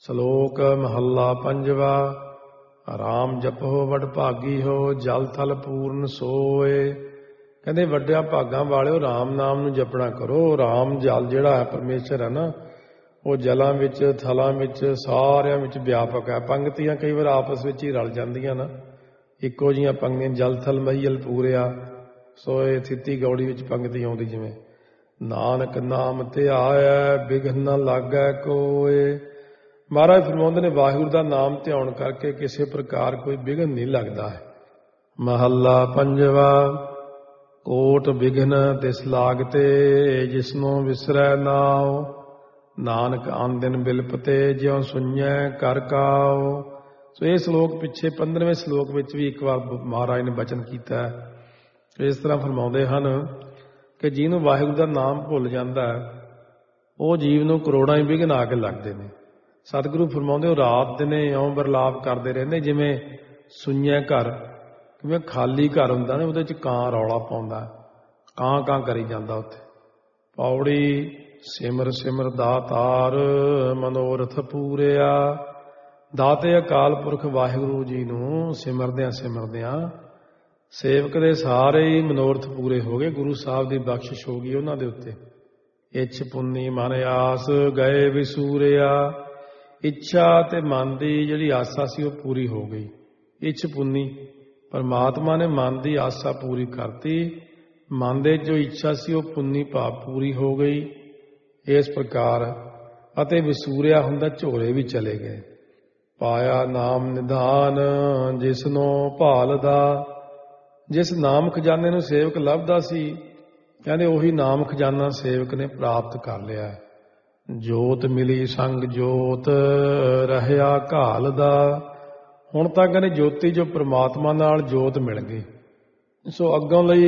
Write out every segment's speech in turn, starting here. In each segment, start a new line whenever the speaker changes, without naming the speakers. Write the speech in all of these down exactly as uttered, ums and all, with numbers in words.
ਸ਼ਲੋਕ ਮਹੱਲਾ ਪੰਜਵਾ। ਰਾਮ ਜਪੋ ਵਡ ਭਾਗੀ ਹੋ, ਜਲ ਥਲ ਪੂਰਨ ਸੋਏ। ਕਹਿੰਦੇ ਵੱਡਿਆਂ ਭਾਗਾਂ ਵਾਲਿਓ ਰਾਮ ਨਾਮ ਨੂੰ ਜਪਣਾ ਕਰੋ। ਰਾਮ ਜਲ ਜਿਹੜਾ ਹੈ ਪਰਮੇਸ਼ਰ ਹੈ ਨਾ, ਉਹ ਜਲਾਂ ਵਿੱਚ ਥਲਾਂ ਵਿੱਚ ਸਾਰਿਆਂ ਵਿੱਚ ਵਿਆਪਕ ਹੈ। ਪੰਗਤੀਆਂ ਕਈ ਵਾਰ ਆਪਸ ਵਿੱਚ ਹੀ ਰਲ ਜਾਂਦੀਆਂ ਨਾ, ਇੱਕੋ ਜਿਹੀਆਂ ਪੰਗਤੀਆਂ। ਜਲ ਥਲ ਮਹੀਲ ਪੂਰਿਆ ਸੋਏ, ਥਿੱਤੀ ਗੌੜੀ ਵਿੱਚ ਪੰਗਤੀ ਆਉਂਦੀ ਜਿਵੇਂ। ਨਾਨਕ ਨਾਮ ਧਿਆਇਐ ਬਿਘਨ ਨ ਲਾਗੈ ਕੋਏ। ਮਹਾਰਾਜ ਫਰਮਾਉਂਦੇ ਨੇ ਵਾਹਿਗੁਰੂ ਦਾ ਨਾਮ ਧਿਆਉਣ ਕਰਕੇ ਕਿਸੇ ਪ੍ਰਕਾਰ ਕੋਈ ਵਿਘਨ ਨਹੀਂ ਲੱਗਦਾ ਹੈ। ਮਹੱਲਾ ਪੰਜਵਾ। ਕੋਟ ਵਿਘਨ ਤਿਸ ਲਾਗਤੇ, ਜਿਸਨੂੰ ਵਿਸਰੈ ਨਾਉ। ਨਾਨਕ ਆਨ ਦਿਨ ਬਿਲਪਤੇ, ਜਿਉ ਸੁਣਿਐ ਕਰ ਕਾਉ। ਸੋ ਇਹ ਸ਼ਲੋਕ ਪਿੱਛੇ ਪੰਦਰਵੇਂ ਸ਼ਲੋਕ ਵਿੱਚ ਵੀ ਇੱਕ ਵਾਰ ਮਹਾਰਾਜ ਨੇ ਬਚਨ ਕੀਤਾ ਹੈ। ਇਸ ਤਰ੍ਹਾਂ ਫਰਮਾਉਂਦੇ ਹਨ ਕਿ ਜਿਹਨੂੰ ਵਾਹਿਗੁਰੂ ਦਾ ਨਾਮ ਭੁੱਲ ਜਾਂਦਾ ਹੈ, ਉਹ ਜੀਵ ਨੂੰ ਕਰੋੜਾਂ ਹੀ ਵਿਘਨ ਆ ਕੇ ਲੱਗਦੇ ਨੇ। ਸਤਿਗੁਰੂ ਫਰਮਾਉਂਦੇ ਉਹ ਰਾਤ ਦਿਨੇ ਇਉਂ ਬਰਲਾਪ ਕਰਦੇ ਰਹਿੰਦੇ ਜਿਵੇਂ ਸੁੰਨਿਆ ਘਰ, ਕਿਵੇਂ ਖਾਲੀ ਘਰ ਹੁੰਦਾ ਨਾ, ਉਹਦੇ 'ਚ ਕਾਂ ਰੌਲਾ ਪਾਉਂਦਾ, ਕਾਂ ਕਾਂ ਕਰੀ ਜਾਂਦਾ ਉੱਥੇ। ਪੌੜੀ ਸਿਮਰ ਸਿਮਰ ਦਾਤਾਰ, ਮਨੋਰਥ ਪੂਰਿਆ। ਦਾਤੇ ਅਕਾਲ ਪੁਰਖ ਵਾਹਿਗੁਰੂ ਜੀ ਨੂੰ ਸਿਮਰਦਿਆਂ ਸਿਮਰਦਿਆਂ ਸੇਵਕ ਦੇ ਸਾਰੇ ਹੀ ਮਨੋਰਥ ਪੂਰੇ ਹੋ ਗਏ। ਗੁਰੂ ਸਾਹਿਬ ਦੀ ਬਖਸ਼ਿਸ਼ ਹੋ ਗਈ ਉਹਨਾਂ ਦੇ ਉੱਤੇ। ਇੱਛ ਪੁੰਨੀ ਮਨ ਆਸ ਗਏ ਵਿਸੂਰਿਆ। ਇੱਛਾ ਤੇ ਮਨ ਦੀ ਜਿਹੜੀ ਆਸਾ ਸੀ ਉਹ ਪੂਰੀ ਹੋ ਗਈ। ਇੱਛ ਪੁੰਨੀ, ਪਰਮਾਤਮਾ ਨੇ ਮਨ ਦੀ ਆਸਾ ਪੂਰੀ ਕਰਤੀ। ਮਨ ਦੇ ਜੋ ਇੱਛਾ ਸੀ ਉਹ ਪੁੰਨੀ ਭਾਵ ਪੂਰੀ ਹੋ ਗਈ। ਇਸ ਪ੍ਰਕਾਰ ਅਤੇ ਵਿਸੂਰਿਆ ਹੁੰਦਾ ਝੋਲੇ ਵੀ ਚਲੇ ਗਏ। ਪਾਇਆ ਨਾਮ ਨਿਧਾਨ, ਜਿਸਨੋਂ ਭਾਲਦਾ। ਜਿਸ ਨਾਮ ਖਜ਼ਾਨੇ ਨੂੰ ਸੇਵਕ ਲੱਭਦਾ ਸੀ, ਕਹਿੰਦੇ ਉਹੀ ਨਾਮ ਖਜ਼ਾਨਾ ਸੇਵਕ ਨੇ ਪ੍ਰਾਪਤ ਕਰ ਲਿਆ। ਜੋਤ ਮਿਲੀ ਸੰਗ ਜੋਤ, ਰਹਿਆ ਘਾਲਦਾ। ਹੁਣ ਤਾਂ ਕਹਿੰਦੇ ਜੋਤੀ ਜੋ ਪ੍ਰਮਾਤਮਾ ਨਾਲ ਜੋਤ ਮਿਲ ਗਈ, ਸੋ ਅੱਗੋਂ ਲਈ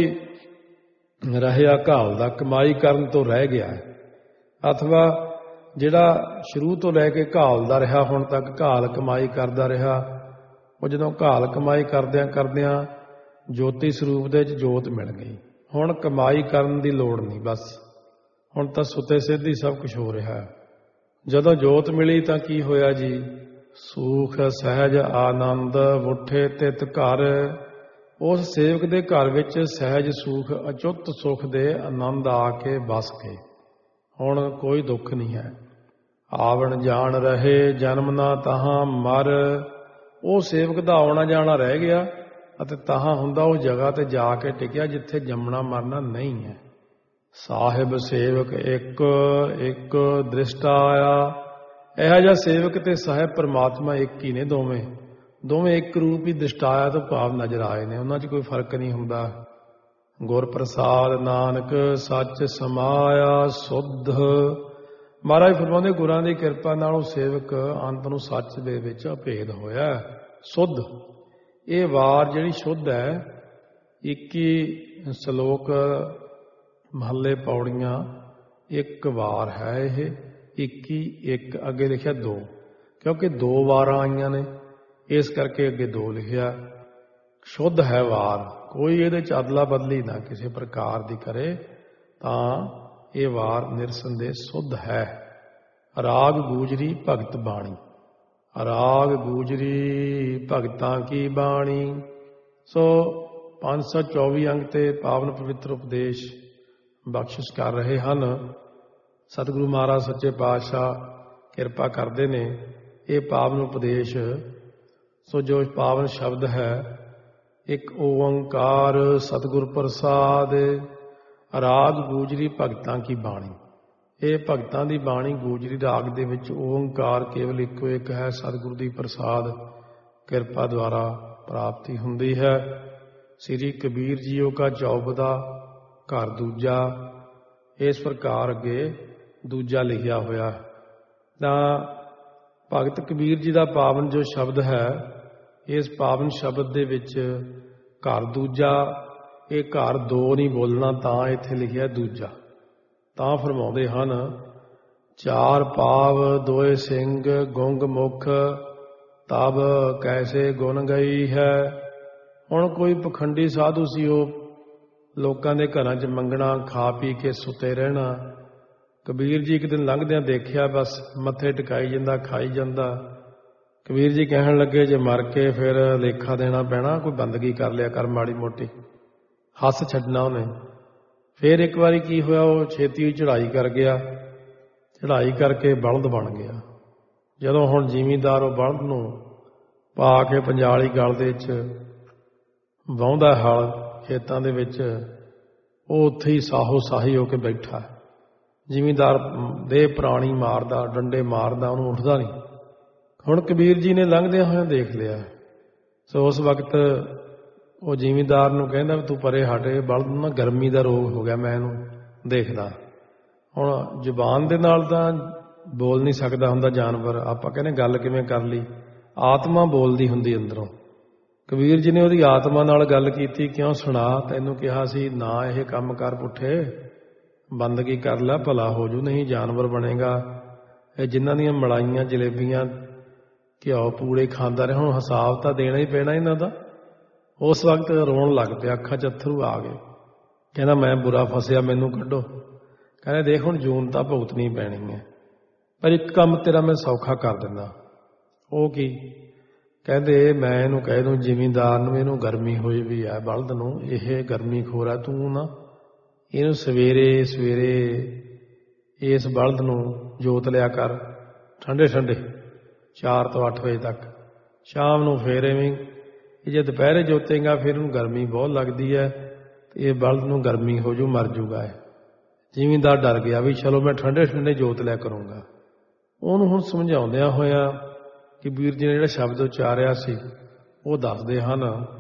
ਰਹਿਆ ਘਾਲਦਾ, ਕਮਾਈ ਕਰਨ ਤੋਂ ਰਹਿ ਗਿਆ। ਅਥਵਾ ਜਿਹੜਾ ਸ਼ੁਰੂ ਤੋਂ ਲੈ ਕੇ ਘਾਲਦਾ ਰਿਹਾ ਹੁਣ ਤੱਕ, ਘਾਲ ਕਮਾਈ ਕਰਦਾ ਰਿਹਾ, ਉਹ ਜਦੋਂ ਘਾਲ ਕਮਾਈ ਕਰਦਿਆਂ ਕਰਦਿਆਂ ਜੋਤੀ ਸਰੂਪ ਦੇ ਵਿੱਚ ਜੋਤ ਮਿਲ ਗਈ। ਹੁਣ ਕਮਾਈ ਕਰਨ ਦੀ ਲੋੜ ਨਹੀਂ, ਬਸ ਹੁਣ ਤਾਂ ਸੁੱਤੇ ਸਿੱਧੀ ਸਭ ਕੁਝ ਹੋ ਰਿਹਾ ਹੈ। ਜਦੋਂ ਜੋਤ ਮਿਲੀ ਤਾਂ ਕੀ ਹੋਇਆ ਜੀ? ਸੂਖ ਸਹਿਜ ਆਨੰਦ ਉੱਠੇ ਤਿਤ ਘਰ। ਉਸ ਸੇਵਕ ਦੇ ਘਰ ਵਿੱਚ ਸਹਿਜ ਸੂਖ, ਅਚੁੱਤ ਸੁੱਖ ਦੇ ਆਨੰਦ ਆ ਕੇ ਵਸ ਗਏ। ਹੁਣ ਕੋਈ ਦੁੱਖ ਨਹੀਂ ਹੈ। ਆਵਣ ਜਾਣ ਰਹੇ ਜਨਮ ਨਾ ਤਹਾਂ ਮਰ। ਉਹ ਸੇਵਕ ਦਾ ਆਉਣਾ ਜਾਣਾ ਰਹਿ ਗਿਆ ਅਤੇ ਤਹਾਂ ਹੁੰਦਾ ਉਹ ਜਗ੍ਹਾ ਤੇ ਜਾ ਕੇ ਟਿਕਿਆ ਜਿੱਥੇ ਜੰਮਣਾ ਮਰਨਾ ਨਹੀਂ ਹੈ। ਸਾਹਿਬ ਸੇਵਕ ਇੱਕ ਇੱਕ ਦ੍ਰਿਸ਼ਟਾ ਆਇਆ। ਇਹੋ ਜਿਹਾ ਸੇਵਕ ਤੇ ਸਾਹਿਬ ਪਰਮਾਤਮਾ ਇੱਕ ਹੀ ਨੇ। ਦੋਵੇਂ ਦੋਵੇਂ ਇੱਕ ਰੂਪ ਹੀ ਦ੍ਰਿਸ਼ਟਾਇਆ ਤੋਂ ਭਾਵ ਨਜ਼ਰ ਆਏ ਨੇ, ਉਹਨਾਂ 'ਚ ਕੋਈ ਫਰਕ ਨਹੀਂ ਹੁੰਦਾ। ਗੁਰ ਪ੍ਰਸਾਦ ਨਾਨਕ ਸੱਚ ਸਮਾਇਆ ਸੁਧ। ਮਹਾਰਾਜ ਫਰਮਾਉਂਦੇ ਗੁਰਾਂ ਦੀ ਕਿਰਪਾ ਨਾਲ ਉਹ ਸੇਵਕ ਅੰਤ ਨੂੰ ਸੱਚ ਦੇ ਵਿੱਚ ਅਭੇਦ ਹੋਇਆ ਸੁਧ। ਇਹ ਵਾਰ ਜਿਹੜੀ ਸ਼ੁੱਧ ਹੈ, ਇੱਕੀ ਸ਼ਲੋਕ ਮਹੱਲੇ ਪੌੜੀਆਂ ਇੱਕ ਵਾਰ ਹੈ। ਇਹ ਇੱਕੀ ਇੱਕ, ਅੱਗੇ ਲਿਖਿਆ ਦੋ, ਕਿਉਂਕਿ ਦੋ ਵਾਰਾਂ ਆਈਆਂ ਨੇ ਇਸ ਕਰਕੇ ਅੱਗੇ ਦੋ ਲਿਖਿਆ। ਸ਼ੁੱਧ ਹੈ ਵਾਰ, ਕੋਈ ਇਹਦੇ 'ਚ ਅਦਲਾ ਬਦਲੀ ਨਾ ਕਿਸੇ ਪ੍ਰਕਾਰ ਦੀ ਕਰੇ, ਤਾਂ ਇਹ ਵਾਰ ਨਿਰਸੰਦੇਹ ਸੁੱਧ ਹੈ। ਰਾਗ ਗੂਜਰੀ ਭਗਤ ਬਾਣੀ। ਰਾਗ ਗੂਜਰੀ ਭਗਤਾਂ ਕੀ ਬਾਣੀ। ਸੋ ਪੰਜ ਸੌ ਚੌਵੀ ਅੰਗ ਤੇ ਪਾਵਨ ਪਵਿੱਤਰ ਉਪਦੇਸ਼ ਬਖਸ਼ਿਸ਼ ਕਰ ਰਹੇ ਹਨ। ਸਤਿਗੁਰੂ ਮਹਾਰਾਜ ਸੱਚੇ ਪਾਤਸ਼ਾਹ ਕਿਰਪਾ ਕਰਦੇ ਨੇ। ਇਹ ਪਾਵਨ ਉਪਦੇਸ਼, ਸੋ ਜੋ ਪਾਵਨ ਸ਼ਬਦ ਹੈ, ਇੱਕ ਓੰਕਾਰ ਸਤਿਗੁਰ ਪ੍ਰਸਾਦ। ਰਾਗ ਗੂਜਰੀ ਭਗਤਾਂ ਕੀ ਬਾਣੀ। ਇਹ ਭਗਤਾਂ ਦੀ ਬਾਣੀ ਗੂਜਰੀ ਰਾਗ ਦੇ ਵਿੱਚ ਓੰਕਾਰ ਕੇਵਲ ਇੱਕੋ ਇੱਕ ਹੈ। ਸਤਿਗੁਰੂ ਦੀ ਪ੍ਰਸਾਦ ਕਿਰਪਾ ਦੁਆਰਾ ਪ੍ਰਾਪਤੀ ਹੁੰਦੀ ਹੈ। ਸ੍ਰੀ ਕਬੀਰ ਜੀਓ ਕਾ ਚੌਬਦਾ ਘਰ ਦੂਜਾ, ਇਸ ਪ੍ਰਕਾਰ ਅੱਗੇ ਦੂਜਾ ਲਿਖਿਆ ਹੋਇਆ। ਤਾਂ ਭਗਤ ਕਬੀਰ ਜੀ ਦਾ ਪਾਵਨ ਜੋ ਸ਼ਬਦ ਹੈ, ਇਸ ਪਾਵਨ ਸ਼ਬਦ ਦੇ ਵਿੱਚ ਘਰ ਦੂਜਾ, ਇਹ ਘਰ ਦੋ ਨਹੀਂ ਬੋਲਣਾ, ਤਾਂ ਇੱਥੇ ਲਿਖਿਆ ਦੂਜਾ। ਤਾਂ ਫਰਮਾਉਂਦੇ ਹਨ ਚਾਰ ਪਾਵ ਦੋਏ ਸਿੰਘ ਗੁੰਗ ਮੁਖ, ਤਬ ਕੈਸੇ ਗੁਣ ਗਈ ਹੈ। ਹੁਣ ਕੋਈ ਪਖੰਡੀ ਸਾਧੂ ਸੀ, ਉਹ ਲੋਕਾਂ ਦੇ ਘਰਾਂ 'ਚ ਮੰਗਣਾ, ਖਾ ਪੀ ਕੇ ਸੁੱਤੇ ਰਹਿਣਾ, ਕਬੀਰ ਜੀ ਇੱਕ ਦਿਨ ਲੰਘਦਿਆਂ ਦੇਖਿਆ, ਬਸ ਮੱਥੇ ਟਿਕਾਈ ਜਾਂਦਾ, ਖਾਈ ਜਾਂਦਾ। ਕਬੀਰ ਜੀ ਕਹਿਣ ਲੱਗੇ, ਜੇ ਮਰ ਕੇ ਫਿਰ ਲੇਖਾ ਦੇਣਾ ਪੈਣਾ, ਕੋਈ ਬੰਦਗੀ ਕਰ ਲਿਆ ਕਰ ਮਾੜੀ ਮੋਟੀ। ਹੱਸ ਛੱਡਣਾ ਉਹਨੇ। ਫਿਰ ਇੱਕ ਵਾਰੀ ਕੀ ਹੋਇਆ, ਉਹ ਛੇਤੀ ਹੋਈ ਚੜ੍ਹਾਈ ਕਰ ਗਿਆ। ਚੜ੍ਹਾਈ ਕਰਕੇ ਬਲਦ ਬਣ ਗਿਆ। ਜਦੋਂ ਹੁਣ ਜ਼ਿਮੀਂਦਾਰ ਉਹ ਬਲਦ ਨੂੰ ਪਾ ਕੇ ਪੰਜਾਲੀ ਗਲ ਦੇ ਵਿੱਚ ਵਾਹੁੰਦਾ ਹਲ ਖੇਤਾਂ ਦੇ ਵਿੱਚ, ਉਹ ਉੱਥੇ ਹੀ ਸਾਹੋ ਸਾਹੀ ਹੋ ਕੇ ਬੈਠਾ। ਜ਼ਿਮੀਂਦਾਰ ਦੇ ਪ੍ਰਾਣੀ ਮਾਰਦਾ, ਡੰਡੇ ਮਾਰਦਾ, ਉਹਨੂੰ ਉੱਠਦਾ ਨਹੀਂ। ਹੁਣ ਕਬੀਰ ਜੀ ਨੇ ਲੰਘਦਿਆਂ ਹੋਇਆਂ ਦੇਖ ਲਿਆ। ਸੋ ਉਸ ਵਕਤ ਉਹ ਜ਼ਿਮੀਂਦਾਰ ਨੂੰ ਕਹਿੰਦਾ, ਤੂੰ ਪਰੇ ਹਟ, ਬਲਦ ਨੂੰ ਨਾ ਗਰਮੀ ਦਾ ਰੋਗ ਹੋ ਗਿਆ, ਮੈਂ ਇਹਨੂੰ ਦੇਖਦਾ। ਹੁਣ ਜ਼ੁਬਾਨ ਦੇ ਨਾਲ ਤਾਂ ਬੋਲ ਨਹੀਂ ਸਕਦਾ ਹੁੰਦਾ ਜਾਨਵਰ, ਆਪਾਂ ਕਹਿੰਦੇ ਗੱਲ ਕਿਵੇਂ ਕਰ ਲਈ, ਆਤਮਾ ਬੋਲਦੀ ਹੁੰਦੀ ਅੰਦਰੋਂ। ਕਬੀਰ ਜੀ ਨੇ ਉਹਦੀ ਆਤਮਾ ਨਾਲ ਗੱਲ ਕੀਤੀ, ਕਿਉਂ ਸੁਣਾ, ਤੈਨੂੰ ਕਿਹਾ ਸੀ ਨਾ ਇਹ ਕੰਮ ਕਰ ਪੁੱਠੇ, ਬੰਦਗੀ ਕਰ ਲੈ, ਭਲਾ ਹੋ ਜੂ, ਨਹੀਂ ਜਾਨਵਰ ਬਣੇਗਾ। ਇਹ ਜਿਨ੍ਹਾਂ ਦੀਆਂ ਮਲਾਈਆਂ, ਜਲੇਬੀਆਂ, ਘਿਓ, ਪੂੜੇ ਖਾਂਦਾ ਰਿਹਾ, ਹੁਣ ਹਿਸਾਬ ਤਾਂ ਦੇਣਾ ਹੀ ਪੈਣਾ ਇਹਨਾਂ ਦਾ। ਉਸ ਵਕਤ ਰੋਣ ਲੱਗ ਪਿਆ, ਅੱਖਾਂ 'ਚ ਅੱਥਰੂ ਆ ਗਏ। ਕਹਿੰਦਾ ਮੈਂ ਬੁਰਾ ਫਸਿਆ, ਮੈਨੂੰ ਕੱਢੋ। ਕਹਿੰਦੇ ਦੇਖ ਹੁਣ ਜੂਨ ਤਾਂ ਭੁਗਤਣੀ ਪੈਣੀ ਹੈ, ਪਰ ਇੱਕ ਕੰਮ ਤੇਰਾ ਮੈਂ ਸੌਖਾ ਕਰ ਦਿੰਦਾ। ਉਹ ਕੀ? ਕਹਿੰਦੇ ਮੈਂ ਇਹਨੂੰ ਕਹਿ ਦੂੰ ਜ਼ਿਮੀਂਦਾਰ ਨੂੰ, ਇਹਨੂੰ ਗਰਮੀ ਹੋਈ ਵੀ ਹੈ, ਬਲਦ ਨੂੰ, ਇਹ ਗਰਮੀ ਖੋਰ ਹੈ, ਤੂੰ ਨਾ ਇਹਨੂੰ ਸਵੇਰੇ ਸਵੇਰੇ ਇਸ ਬਲਦ ਨੂੰ ਜੋਤ ਲਿਆ ਕਰ ਠੰਡੇ ਠੰਡੇ ਚਾਰ ਤੋਂ ਅੱਠ ਵਜੇ ਤੱਕ। ਸ਼ਾਮ ਨੂੰ ਫੇਰ ਐਵੇਂ ਇਹ ਜੇ ਦੁਪਹਿਰੇ ਜੋਤੇਗਾ ਫਿਰ ਉਹਨੂੰ ਗਰਮੀ ਬਹੁਤ ਲੱਗਦੀ ਹੈ, ਤੇ ਇਹ ਬਲਦ ਨੂੰ ਗਰਮੀ ਹੋ ਜੂ, ਮਰ ਜੂਗਾ ਇਹ। ਜ਼ਿਮੀਂਦਾਰ ਡਰ ਗਿਆ ਵੀ ਚਲੋ ਮੈਂ ਠੰਡੇ ਠੰਡੇ ਜੋਤ ਲਿਆ ਕਰੂੰਗਾ। ਉਹਨੂੰ ਹੁਣ ਸਮਝਾਉਂਦਿਆਂ ਹੋਇਆਂ ਕਬੀਰ ਜੀ ਨੇ ਜਿਹੜਾ ਸ਼ਬਦ ਉਚਾਰਿਆ ਸੀ ਉਹ ਦੱਸਦੇ ਹਨ।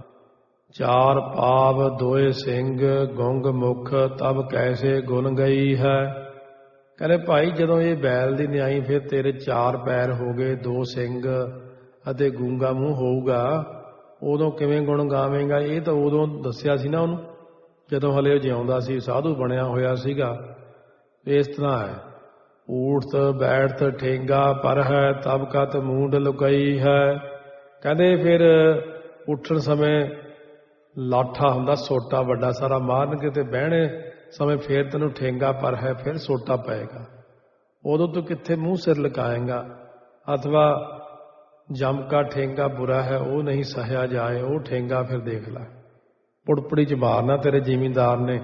ਚਾਰ ਪਾਵ ਦੋਏ ਸਿੰਘ ਗੁੰਗ ਮੁਖ ਤਬ ਕੈਸੇ ਗੁਣ ਗਈ ਹੈ। ਕਹਿੰਦੇ ਭਾਈ ਜਦੋਂ ਇਹ ਬੈਲ ਦੀ ਨਿਆਈ, ਫਿਰ ਤੇਰੇ ਚਾਰ ਪੈਰ ਹੋ ਗਏ, ਦੋ ਸਿੰਘ ਅਤੇ ਗੂੰਗਾ ਮੂੰਹ ਹੋਊਗਾ, ਉਦੋਂ ਕਿਵੇਂ ਗੁਣ ਗਾਵੇਂਗਾ? ਇਹ ਤਾਂ ਉਦੋਂ ਦੱਸਿਆ ਸੀ ਨਾ ਉਹਨੂੰ, ਜਦੋਂ ਹਲੇ ਉਹ ਜਿਉਂਦਾ ਸੀ, ਸਾਧੂ ਬਣਿਆ ਹੋਇਆ ਸੀਗਾ। ਇਸ ਤਰ੍ਹਾਂ ਹੈ, ਊਠਤ ਬੈਠਤ ਠੇਂਗਾ ਪਰ ਹੈ ਤਬ ਕਤ ਮੂੰਡ ਲੁਕਈ ਹੈ। ਕਹਿੰਦੇ ਫਿਰ ਉੱਠਣ ਸਮੇਂ ਲਾਠਾ ਹੁੰਦਾ, ਸੋਟਾ ਵੱਡਾ ਸਾਰਾ ਮਾਰਨਗੇ, ਤੇ ਬਹਿਣੇ ਸਮੇਂ ਫੇਰ ਤੈਨੂੰ ਠੇਂਗਾ ਪਰ ਹੈ, ਫਿਰ ਸੋਟਾ ਪਏਗਾ। ਉਦੋਂ ਤੂੰ ਕਿੱਥੇ ਮੂੰਹ ਸਿਰ ਲਗਾਏਗਾ। ਅਥਵਾ ਜਮ ਕਾ ਠੇਂਗਾ ਬੁਰਾ ਹੈ ਉਹ ਨਹੀਂ ਸਹਿਆ ਜਾਏ, ਉਹ ਠੇਂਗਾ ਫਿਰ ਦੇਖ ਲੈ। ਪੁੜਪੜੀ 'ਚ ਮਾਰਨਾ ਤੇਰੇ ਜ਼ਿਮੀਂਦਾਰ ਨੇ।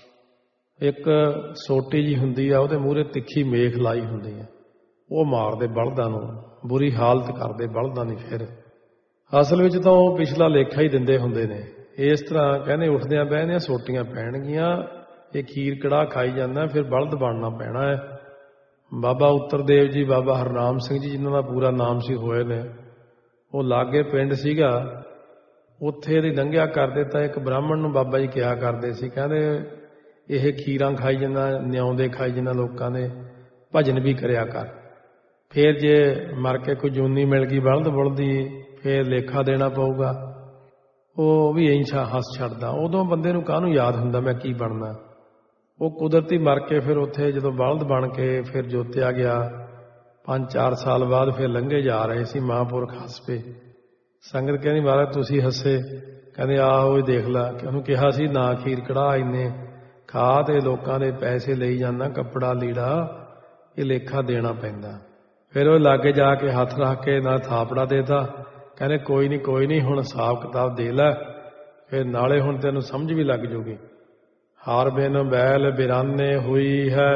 ਇੱਕ ਸੋਟੀ ਜੀ ਹੁੰਦੀ ਆ, ਉਹਦੇ ਮੂਹਰੇ ਤਿੱਖੀ ਮੇਖ ਲਾਈ ਹੁੰਦੀ ਹੈ, ਉਹ ਮਾਰਦੇ ਬਲਦਾਂ ਨੂੰ, ਬੁਰੀ ਹਾਲਤ ਕਰਦੇ ਬਲਦਾਂ ਦੀ। ਫਿਰ ਅਸਲ ਵਿੱਚ ਤਾਂ ਉਹ ਪਿਛਲਾ ਲੇਖਾ ਹੀ ਦਿੰਦੇ ਹੁੰਦੇ ਨੇ। ਇਸ ਤਰ੍ਹਾਂ ਕਹਿੰਦੇ ਉੱਠਦਿਆਂ ਬਹਿੰਦਿਆਂ ਸੋਟੀਆਂ ਪੈਣਗੀਆਂ, ਇਹ ਖੀਰ ਕੜਾਹ ਖਾਈ ਜਾਂਦਾ, ਫਿਰ ਬਲਦ ਬਣਨਾ ਪੈਣਾ ਹੈ। ਬਾਬਾ ਉੱਤਰਦੇਵ ਜੀ, ਬਾਬਾ ਹਰਨਾਮ ਸਿੰਘ ਜੀ, ਜਿਨ੍ਹਾਂ ਦਾ ਪੂਰਾ ਨਾਮ ਸੀ, ਹੋਏ ਨੇ। ਉਹ ਲਾਗੇ ਪਿੰਡ ਸੀਗਾ, ਉੱਥੇ ਇਹਦੀ ਲੰਘਿਆ ਕਰਦੇ ਤਾਂ ਇੱਕ ਬ੍ਰਾਹਮਣ ਨੂੰ ਬਾਬਾ ਜੀ ਕਿਹਾ ਕਰਦੇ ਸੀ, ਕਹਿੰਦੇ ਇਹ ਖੀਰਾਂ ਖਾਈ ਜਾਂਦਾ, ਨਿਆਉਂਦੇ ਖਾਈ ਜਾਂਦਾ ਲੋਕਾਂ ਦੇ, ਭਜਨ ਵੀ ਕਰਿਆ ਕਰ। ਫਿਰ ਜੇ ਮਰ ਕੇ ਕੋਈ ਜੂਨੀ ਮਿਲ ਗਈ ਬਲਦ ਬੁਲਦੀ, ਫਿਰ ਲੇਖਾ ਦੇਣਾ ਪਊਗਾ। ਉਹ ਵੀ ਇੰਝ ਹੱਸ ਛੱਡਦਾ। ਉਦੋਂ ਬੰਦੇ ਨੂੰ ਕਾਹਨੂੰ ਯਾਦ ਹੁੰਦਾ ਮੈਂ ਕੀ ਬਣਨਾ। ਉਹ ਕੁਦਰਤੀ ਮਰ ਕੇ ਫਿਰ ਉੱਥੇ ਜਦੋਂ ਬਲਦ ਬਣ ਕੇ ਫਿਰ ਜੋਤਿਆ ਗਿਆ, ਪੰਜ ਚਾਰ ਸਾਲ ਬਾਅਦ ਫਿਰ ਲੰਘੇ ਜਾ ਰਹੇ ਸੀ, ਮਹਾਂਪੁਰਖ ਹੱਸ ਪਏ। ਸੰਗਤ ਕਹਿੰਦੀ ਮਹਾਰਾਜ ਤੁਸੀਂ ਹੱਸੇ? ਕਹਿੰਦੇ ਆਹੋ ਹੀ ਦੇਖ ਲਾ, ਕਿ ਉਹਨੂੰ ਕਿਹਾ ਸੀ ਨਾ ਖੀਰ ਕੜਾਹ ਇੰਨੇ ਖਾ ਤੇ ਲੋਕਾਂ ਦੇ ਪੈਸੇ ਲਈ ਜਾਂਦਾ, ਕੱਪੜਾ ਲੀੜਾ, ਇਹ ਲੇਖਾ ਦੇਣਾ ਪੈਂਦਾ। ਫਿਰ ਉਹ ਲਾਗੇ ਜਾ ਕੇ ਹੱਥ ਰੱਖ ਕੇ ਨਾਲ ਥਾਪੜਾ ਦੇਤਾ। ਕਹਿੰਦੇ ਕੋਈ ਨਹੀਂ ਕੋਈ ਨਹੀਂ, ਹੁਣ ਹਿਸਾਬ ਕਿਤਾਬ ਦੇ ਲੈ, ਫਿਰ ਨਾਲੇ ਹੁਣ ਤੈਨੂੰ ਸਮਝ ਵੀ ਲੱਗ ਜੂਗੀ। ਹਾਰ ਬਿਨ ਬੈਲ ਬਿਰਾਨੇ ਹੋਈ ਹੈ,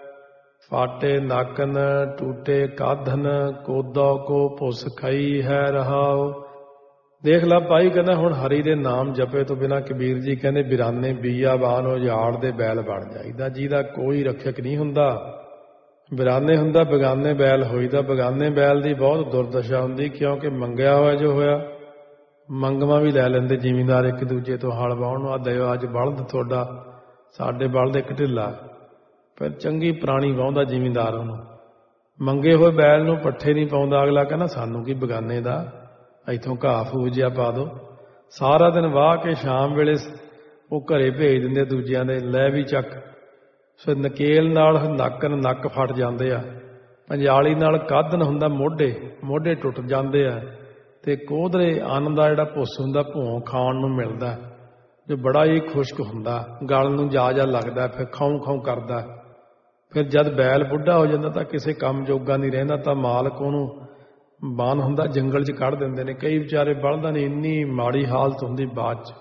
ਫਾਟੇ ਨਾਕਨ ਟੂਟੇ ਕਾਧਨ, ਕੋਦਾ ਕੋ ਭੁਸ ਖਾਈ ਹੈ ਰਹਾਓ। ਦੇਖ ਲਾ ਭਾਈ, ਕਹਿੰਦਾ ਹੁਣ ਹਰੀ ਦੇ ਨਾਮ ਜਪੇ ਤੋਂ ਬਿਨਾਂ ਕਬੀਰ ਜੀ ਕਹਿੰਦੇ ਬਿਰਾਨੇ ਬੀਆਬਾਨ ਉਜਾੜ ਦੇ ਬੈਲ ਬਣ ਜਾਈਦਾ, ਜਿਹਦਾ ਕੋਈ ਰੱਖਿਅਕ ਨਹੀਂ ਹੁੰਦਾ। ਬਿਰਾਨੇ ਹੁੰਦਾ ਬੇਗਾਨੇ ਬੈਲ ਹੋਈਦਾ। ਬੇਗਾਨੇ ਬੈਲ ਦੀ ਬਹੁਤ ਦੁਰਦਸ਼ਾ ਹੁੰਦੀ, ਕਿਉਂਕਿ ਮੰਗਿਆ ਹੋਇਆ ਜੋ ਹੋਇਆ, ਮੰਗਵਾ ਵੀ ਲੈ ਲੈਂਦੇ ਜ਼ਿਮੀਂਦਾਰ ਇੱਕ ਦੂਜੇ ਤੋਂ ਹਲ ਵਾਹੁਣ ਨੂੰ। ਆ ਦਿਓ ਅੱਜ ਬਲਦ ਤੁਹਾਡਾ, ਸਾਡੇ ਬਲਦ ਇੱਕ ਢਿੱਲਾ। ਫਿਰ ਚੰਗੀ ਪੁਰਾਣੀ ਵਾਹੁੰਦਾ ਜ਼ਿਮੀਂਦਾਰ ਉਹਨੂੰ। ਮੰਗੇ ਹੋਏ ਬੈਲ ਨੂੰ ਪੱਠੇ ਨਹੀਂ ਪਾਉਂਦਾ, ਅਗਲਾ ਕਹਿੰਦਾ ਸਾਨੂੰ ਕੀ ਬੇਗਾਨੇ ਦਾ, ਇੱਥੋਂ ਘਾਹ ਫੂਸ ਜਿਹਾ ਪਾ ਦਿਓ। ਸਾਰਾ ਦਿਨ ਵਾਹ ਕੇ ਸ਼ਾਮ ਵੇਲੇ ਉਹ ਘਰੇ ਭੇਜ ਦਿੰਦੇ ਦੂਜਿਆਂ ਦੇ, ਲੈ ਵੀ ਚੱਕ। ਸੋ ਨਕੇਲ ਨਾਲ ਨੱਕ ਨੱਕ ਫਟ ਜਾਂਦੇ ਆ, ਪੰਜਾਲੀ ਨਾਲ ਕਾਧਨ ਹੁੰਦਾ, ਮੋਢੇ ਮੋਢੇ ਟੁੱਟ ਜਾਂਦੇ ਆ, ਤੇ ਕੋਧਰੇ ਅੰਨ ਦਾ ਜਿਹੜਾ ਭੁੱਸ ਹੁੰਦਾ ਭੋਂ ਖਾਣ ਨੂੰ ਮਿਲਦਾ, ਜੋ ਬੜਾ ਹੀ ਖੁਸ਼ਕ ਹੁੰਦਾ, ਗਲ ਨੂੰ ਜਾ ਜਾ ਲੱਗਦਾ, ਫਿਰ ਖਾਉਂ ਖਾਉਂ ਕਰਦਾ। ਫਿਰ ਜਦ ਬੈਲ ਬੁੱਢਾ ਹੋ ਜਾਂਦਾ ਤਾਂ ਕਿਸੇ ਕੰਮ ਜੋਗਾ ਨਹੀਂ ਰਹਿੰਦਾ, ਤਾਂ ਮਾਲਕ ਉਹਨੂੰ ਬਾਨ ਹੁੰਦਾ ਜੰਗਲ 'ਚ ਕੱਢ ਦਿੰਦੇ ਨੇ। ਕਈ ਵਿਚਾਰੇ ਬਲਦਾਂ ਦੀ ਇੰਨੀ ਮਾੜੀ ਹਾਲਤ ਹੁੰਦੀ ਬਾਅਦ 'ਚ।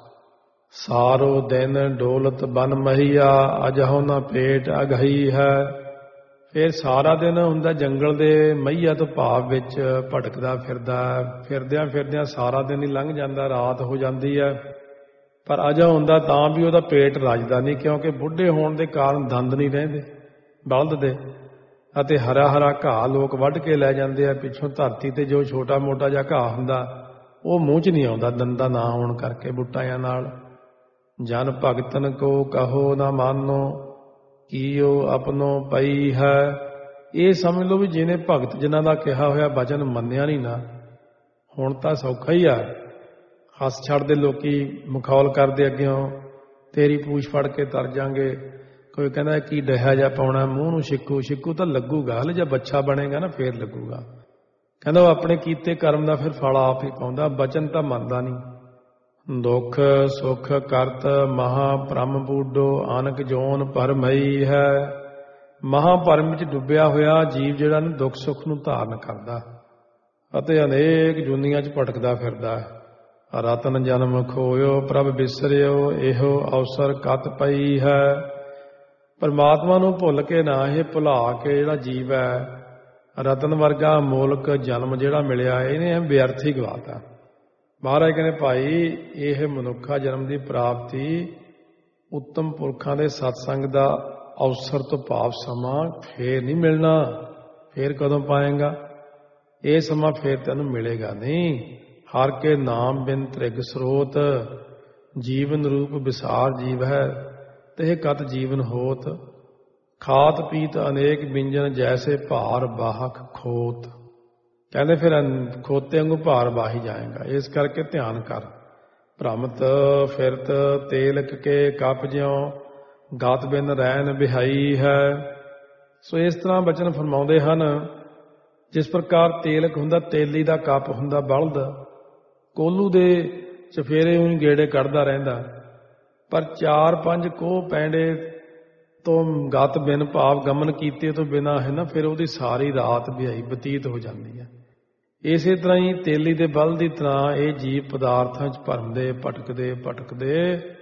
ਸਾਰੋ ਦਿਨ ਡੋਲਤ ਬਨ ਮਹੀਆ, ਅਜਹੁ ਨਾ ਪੇਟ ਅਗਹੀ ਹੈ। ਫਿਰ ਸਾਰਾ ਦਿਨ ਹੁੰਦਾ ਜੰਗਲ ਦੇ ਮਹੀਆ ਤੋਂ ਭਾਵ ਵਿੱਚ ਭਟਕਦਾ ਫਿਰਦਾ, ਫਿਰਦਿਆਂ ਫਿਰਦਿਆਂ ਸਾਰਾ ਦਿਨ ਹੀ ਲੰਘ ਜਾਂਦਾ, ਰਾਤ ਹੋ ਜਾਂਦੀ ਹੈ। ਪਰ ਅਜਾ ਹੁੰਦਾ ਤਾਂ ਵੀ ਉਹਦਾ ਪੇਟ ਰੱਜਦਾ ਨਹੀਂ, ਕਿਉਂਕਿ ਬੁੱਢੇ ਹੋਣ ਦੇ ਕਾਰਨ ਦੰਦ ਨਹੀਂ ਰਹਿੰਦੇ ਬਲਦ ਦੇ, ਅਤੇ ਹਰਾ ਹਰਾ ਘਾਹ ਲੋਕ ਵੱਢ ਕੇ ਲੈ ਜਾਂਦੇ ਆ ਪਿੱਛੋਂ। ਧਰਤੀ ਤੇ ਜੋ ਛੋਟਾ ਮੋਟਾ ਜਿਹਾ ਘਾਹ ਹੁੰਦਾ ਉਹ ਮੂੰਹ 'ਚ ਨਹੀਂ ਆਉਂਦਾ ਦੰਦਾਂ ਨਾ ਹੋਣ ਕਰਕੇ ਬੁੱਟਾਂ ਨਾਲ। ਜਨ ਭਗਤਨ ਕੋ ਕਹੋ ਨਾ ਮਾਨੋ, ਕੀਓ ਆਪਣੋ ਪਈ ਹੈ। ਇਹ ਸਮਝ ਲਓ ਵੀ ਜਿਹਨੇ ਭਗਤ ਜਿਨ੍ਹਾਂ ਦਾ ਕਿਹਾ ਹੋਇਆ ਵਚਨ ਮੰਨਿਆ ਨਹੀਂ ਨਾ, ਹੁਣ ਤਾਂ ਸੌਖਾ ਹੀ ਆ। ਹੱਸ ਛੱਡਦੇ ਲੋਕੀ, ਮਖੌਲ ਕਰਦੇ ਅੱਗਿਓਂ, ਤੇਰੀ ਪੂਛ ਫੜ ਕੇ ਤਰ ਜਾਂਗੇ। ਕੋਈ ਕਹਿੰਦਾ ਕੀ ਡਹਿਆ ਜਾ ਪਾਉਣਾ ਮੂੰਹ ਨੂੰ, ਛਿੱਕੂ ਛਿੱਕੂ ਤਾਂ ਲੱਗੂਗਾ, ਹਲੇ ਜੇ ਬੱਚਾ ਬਣੇਗਾ ਨਾ ਫੇਰ ਲੱਗੂਗਾ। ਕਹਿੰਦਾ ਉਹ ਆਪਣੇ ਕੀਤੇ ਕਰਮ ਦਾ ਫਿਰ ਫਲ ਆਪ ਹੀ ਪਾਉਂਦਾ, ਬਚਨ ਤਾਂ ਮੰਨਦਾ ਨਹੀਂ। ਦੁੱਖ ਸੁੱਖ ਕਰਤ ਮਹਾ ਭਰਮ ਬੂਡੋ, ਆਨਕ ਜੋਨ ਭਰਮਈ ਹੈ। ਮਹਾ ਭਰਮ ਵਿੱਚ ਡੁੱਬਿਆ ਹੋਇਆ ਜੀਵ ਜਿਹੜਾ ਨਾ ਦੁੱਖ ਸੁੱਖ ਨੂੰ ਧਾਰਨ ਕਰਦਾ ਅਤੇ ਅਨੇਕ ਜੁਨੀਆਂ 'ਚ ਭਟਕਦਾ ਫਿਰਦਾ ਹੈ। ਰਤਨ ਜਨਮ ਖੋਇਓ ਪ੍ਰਭ ਬਿਸਰਿਓ, ਇਹੋ ਅਵਸਰ ਕਤ ਪਈ ਹੈ। ਪਰਮਾਤਮਾ ਨੂੰ ਭੁੱਲ ਕੇ ਨਾ, ਇਹ ਭੁਲਾ ਕੇ ਜਿਹੜਾ ਜੀਵ ਹੈ, ਰਤਨ ਵਰਗਾ ਅਮੋਲਕ ਜਨਮ ਜਿਹੜਾ ਮਿਲਿਆ ਇਹਨੇ ਵਿਅਰਥ ਹੀ ਗਵਾਤਾ। ਮਹਾਰਾਜ ਕਹਿੰਦੇ ਭਾਈ ਇਹ ਮਨੁੱਖਾ ਜਨਮ ਦੀ ਪ੍ਰਾਪਤੀ ਉੱਤਮ ਪੁਰਖਾਂ ਦੇ ਸਤਸੰਗ ਦਾ ਅਵਸਰ ਤੋਂ ਭਾਵ ਸਮਾਂ ਫੇਰ ਨਹੀਂ ਮਿਲਣਾ। ਫੇਰ ਕਦੋਂ ਪਾਏਗਾ? ਇਹ ਸਮਾਂ ਫੇਰ ਤੈਨੂੰ ਮਿਲੇਗਾ ਨਹੀਂ। ਹਰ ਕੇ ਨਾਮ ਬਿਨ ਤ੍ਰਿਗ ਸਰੋਤ, ਜੀਵਨ ਰੂਪ ਵਿਸਾਰ ਜੀਵ ਹੈ ਤੇ ਕਤ ਜੀਵਨ ਹੋਤ। ਖਾਤ ਪੀਤ ਅਨੇਕ ਬਿੰਜਨ, ਜੈਸੇ ਭਾਰ ਬਾਹਕ ਖੋਤ। ਕਹਿੰਦੇ ਫਿਰ ਖੋਤੇ ਵਾਂਗੂ ਭਾਰ ਵਾਹੀ ਜਾਏਗਾ। ਇਸ ਕਰਕੇ ਧਿਆਨ ਕਰ। ਭ੍ਰਮਤ ਫਿਰਤ ਤੇਲਕ ਕੇ ਕਪ ਜਿਉ, ਗਤ ਬਿਨ ਰਹਿਨ ਬਿਹਾਈ ਹੈ। ਸੋ ਇਸ ਤਰ੍ਹਾਂ ਬਚਨ ਫਰਮਾਉਂਦੇ ਹਨ। ਜਿਸ ਪ੍ਰਕਾਰ ਤੇਲਕ ਹੁੰਦਾ, ਤੇਲੀ ਦਾ ਕੱਪ ਹੁੰਦਾ ਬਲਦ, ਕੋਲੂ ਦੇ ਚਫੇਰੇ ਉਹਨੂੰ ਗੇੜੇ ਕੱਢਦਾ ਰਹਿੰਦਾ, ਪਰ ਚਾਰ ਪੰਜ ਕੋਹ ਪੈਂਡੇ ਤੋਂ ਗਤ ਬਿਨ ਭਾਵ ਗਮਨ ਕੀਤੇ ਤੋਂ ਬਿਨਾਂ ਹੈ ਨਾ, ਫਿਰ ਉਹਦੀ ਸਾਰੀ ਰਾਤ ਵਿਹਾਈ ਬਤੀਤ ਹੋ ਜਾਂਦੀ ਹੈ। ਇਸੇ ਤਰ੍ਹਾਂ ਹੀ ਤੇਲੀ ਦੇ ਬਲ ਦੀ ਤਰ੍ਹਾਂ ਇਹ ਜੀਵ ਪਦਾਰਥਾਂ 'ਚ ਭਰਮਦੇ ਭਟਕਦੇ ਭਟਕਦੇ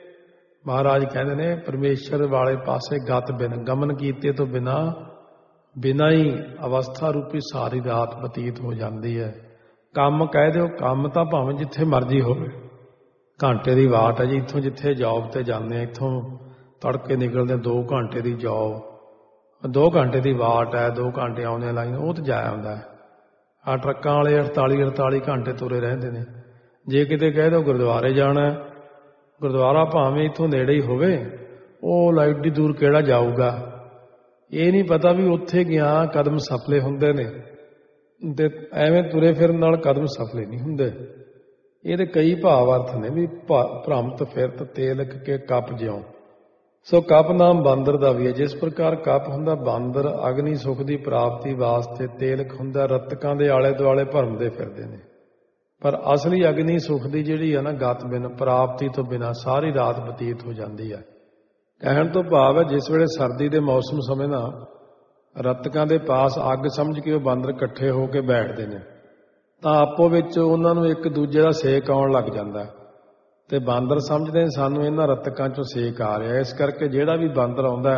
ਮਹਾਰਾਜ ਕਹਿੰਦੇ ਨੇ ਪਰਮੇਸ਼ਰ ਵਾਲੇ ਪਾਸੇ ਗਤ ਬਿਨ, ਗਮਨ ਕੀਤੇ ਤੋਂ ਬਿਨਾਂ ਬਿਨਾਂ ਹੀ ਅਵਸਥਾ ਰੂਪੀ ਸਾਰੀ ਰਾਤ ਬਤੀਤ ਹੋ ਜਾਂਦੀ ਹੈ। ਕੰਮ ਕਹਿ ਦਿਓ, ਕੰਮ ਤਾਂ ਭਾਵੇਂ ਜਿੱਥੇ ਮਰਜ਼ੀ ਹੋਵੇ, ਘੰਟੇ ਦੀ ਵਾਟ ਹੈ ਜੀ। ਇੱਥੋਂ ਜਿੱਥੇ ਜੌਬ ਤੇ ਜਾਂਦੇ ਆ, ਇੱਥੋਂ ਤੜਕੇ ਨਿਕਲਦੇ ਦੋ ਘੰਟੇ ਦੀ ਜੌਬ, ਦੋ ਘੰਟੇ ਦੀ ਵਾਟ ਹੈ, ਦੋ ਘੰਟੇ ਆਉਂਦੇ ਲਾਈਨ, ਉਹ ਤਾਂ ਜਾਇਆ ਹੁੰਦਾ ਹੈ। ਆਹ ਟਰੱਕਾਂ ਵਾਲੇ ਅੜਤਾਲੀ ਅੜਤਾਲੀ ਘੰਟੇ ਤੁਰੇ ਰਹਿੰਦੇ ਨੇ। ਜੇ ਕਿਤੇ ਕਹਿ ਦਿਓ ਗੁਰਦੁਆਰੇ ਜਾਣਾ, ਗੁਰਦੁਆਰਾ ਭਾਵੇਂ ਇੱਥੋਂ ਨੇੜੇ ਹੀ ਹੋਵੇ, ਉਹ ਲਾਈਟ ਦੀ ਦੂਰ ਕਿਹੜਾ ਜਾਊਗਾ। ਇਹ ਨਹੀਂ ਪਤਾ ਵੀ ਉੱਥੇ ਗਿਆ ਕਦਮ ਸਫਲੇ ਹੁੰਦੇ ਨੇ, ਤੇ ਐਵੇਂ ਤੁਰੇ ਫਿਰਨ ਨਾਲ ਕਦਮ ਸਫਲੇ ਨਹੀਂ ਹੁੰਦੇ। ਇਹਦੇ ਕਈ ਭਾਵ ਅਰਥ ਨੇ ਵੀ ਭ੍ਰਮਤ ਫਿਰਤ ਤੇਲਕ ਕੇ ਕੱਪ ਜਿਉ। ਸੋ ਕੱਪ ਨਾਮ ਬਾਂਦਰ ਦਾ ਵੀ ਹੈ। ਜਿਸ ਪ੍ਰਕਾਰ ਕੱਪ ਹੁੰਦਾ ਬਾਂਦਰ ਅਗਨੀ ਸੁਖ ਦੀ ਪ੍ਰਾਪਤੀ ਵਾਸਤੇ, ਤੇਲਕ ਹੁੰਦਾ ਰਤਕਾਂ ਦੇ ਆਲੇ ਦੁਆਲੇ ਭਰਮਦੇ ਫਿਰਦੇ ਨੇ। ਪਰ ਅਸਲੀ ਅਗਨੀ ਸੁਖ ਦੀ ਜਿਹੜੀ ਹੈ ਨਾ, ਗਤ ਬਿਨ ਪ੍ਰਾਪਤੀ ਤੋਂ ਬਿਨਾਂ ਸਾਰੀ ਰਾਤ ਬਤੀਤ ਹੋ ਜਾਂਦੀ ਹੈ। ਕਹਿਣ ਤੋਂ ਭਾਵ ਹੈ ਜਿਸ ਵੇਲੇ ਸਰਦੀ ਦੇ ਮੌਸਮ ਸਮੇਂ ਨਾ ਰਤਕਾਂ ਦੇ ਪਾਸ ਅੱਗ ਸਮਝ ਕੇ ਉਹ ਬਾਂਦਰ ਇਕੱਠੇ ਹੋ ਕੇ ਬੈਠਦੇ ਨੇ, ਤਾਂ ਆਪੋ ਵਿੱਚ ਉਹਨਾਂ ਨੂੰ ਇੱਕ ਦੂਜੇ ਦਾ ਸੇਕ ਆਉਣ ਲੱਗ ਜਾਂਦਾ, ਤੇ ਬਾਂਦਰ ਸਮਝਦੇ ਸਾਨੂੰ ਇਹਨਾਂ ਰਤਕਾਂ ਚੋਂ ਸੇਕ ਆ ਰਿਹਾ। ਇਸ ਕਰਕੇ ਜਿਹੜਾ ਵੀ ਬਾਂਦਰ ਆਉਂਦਾ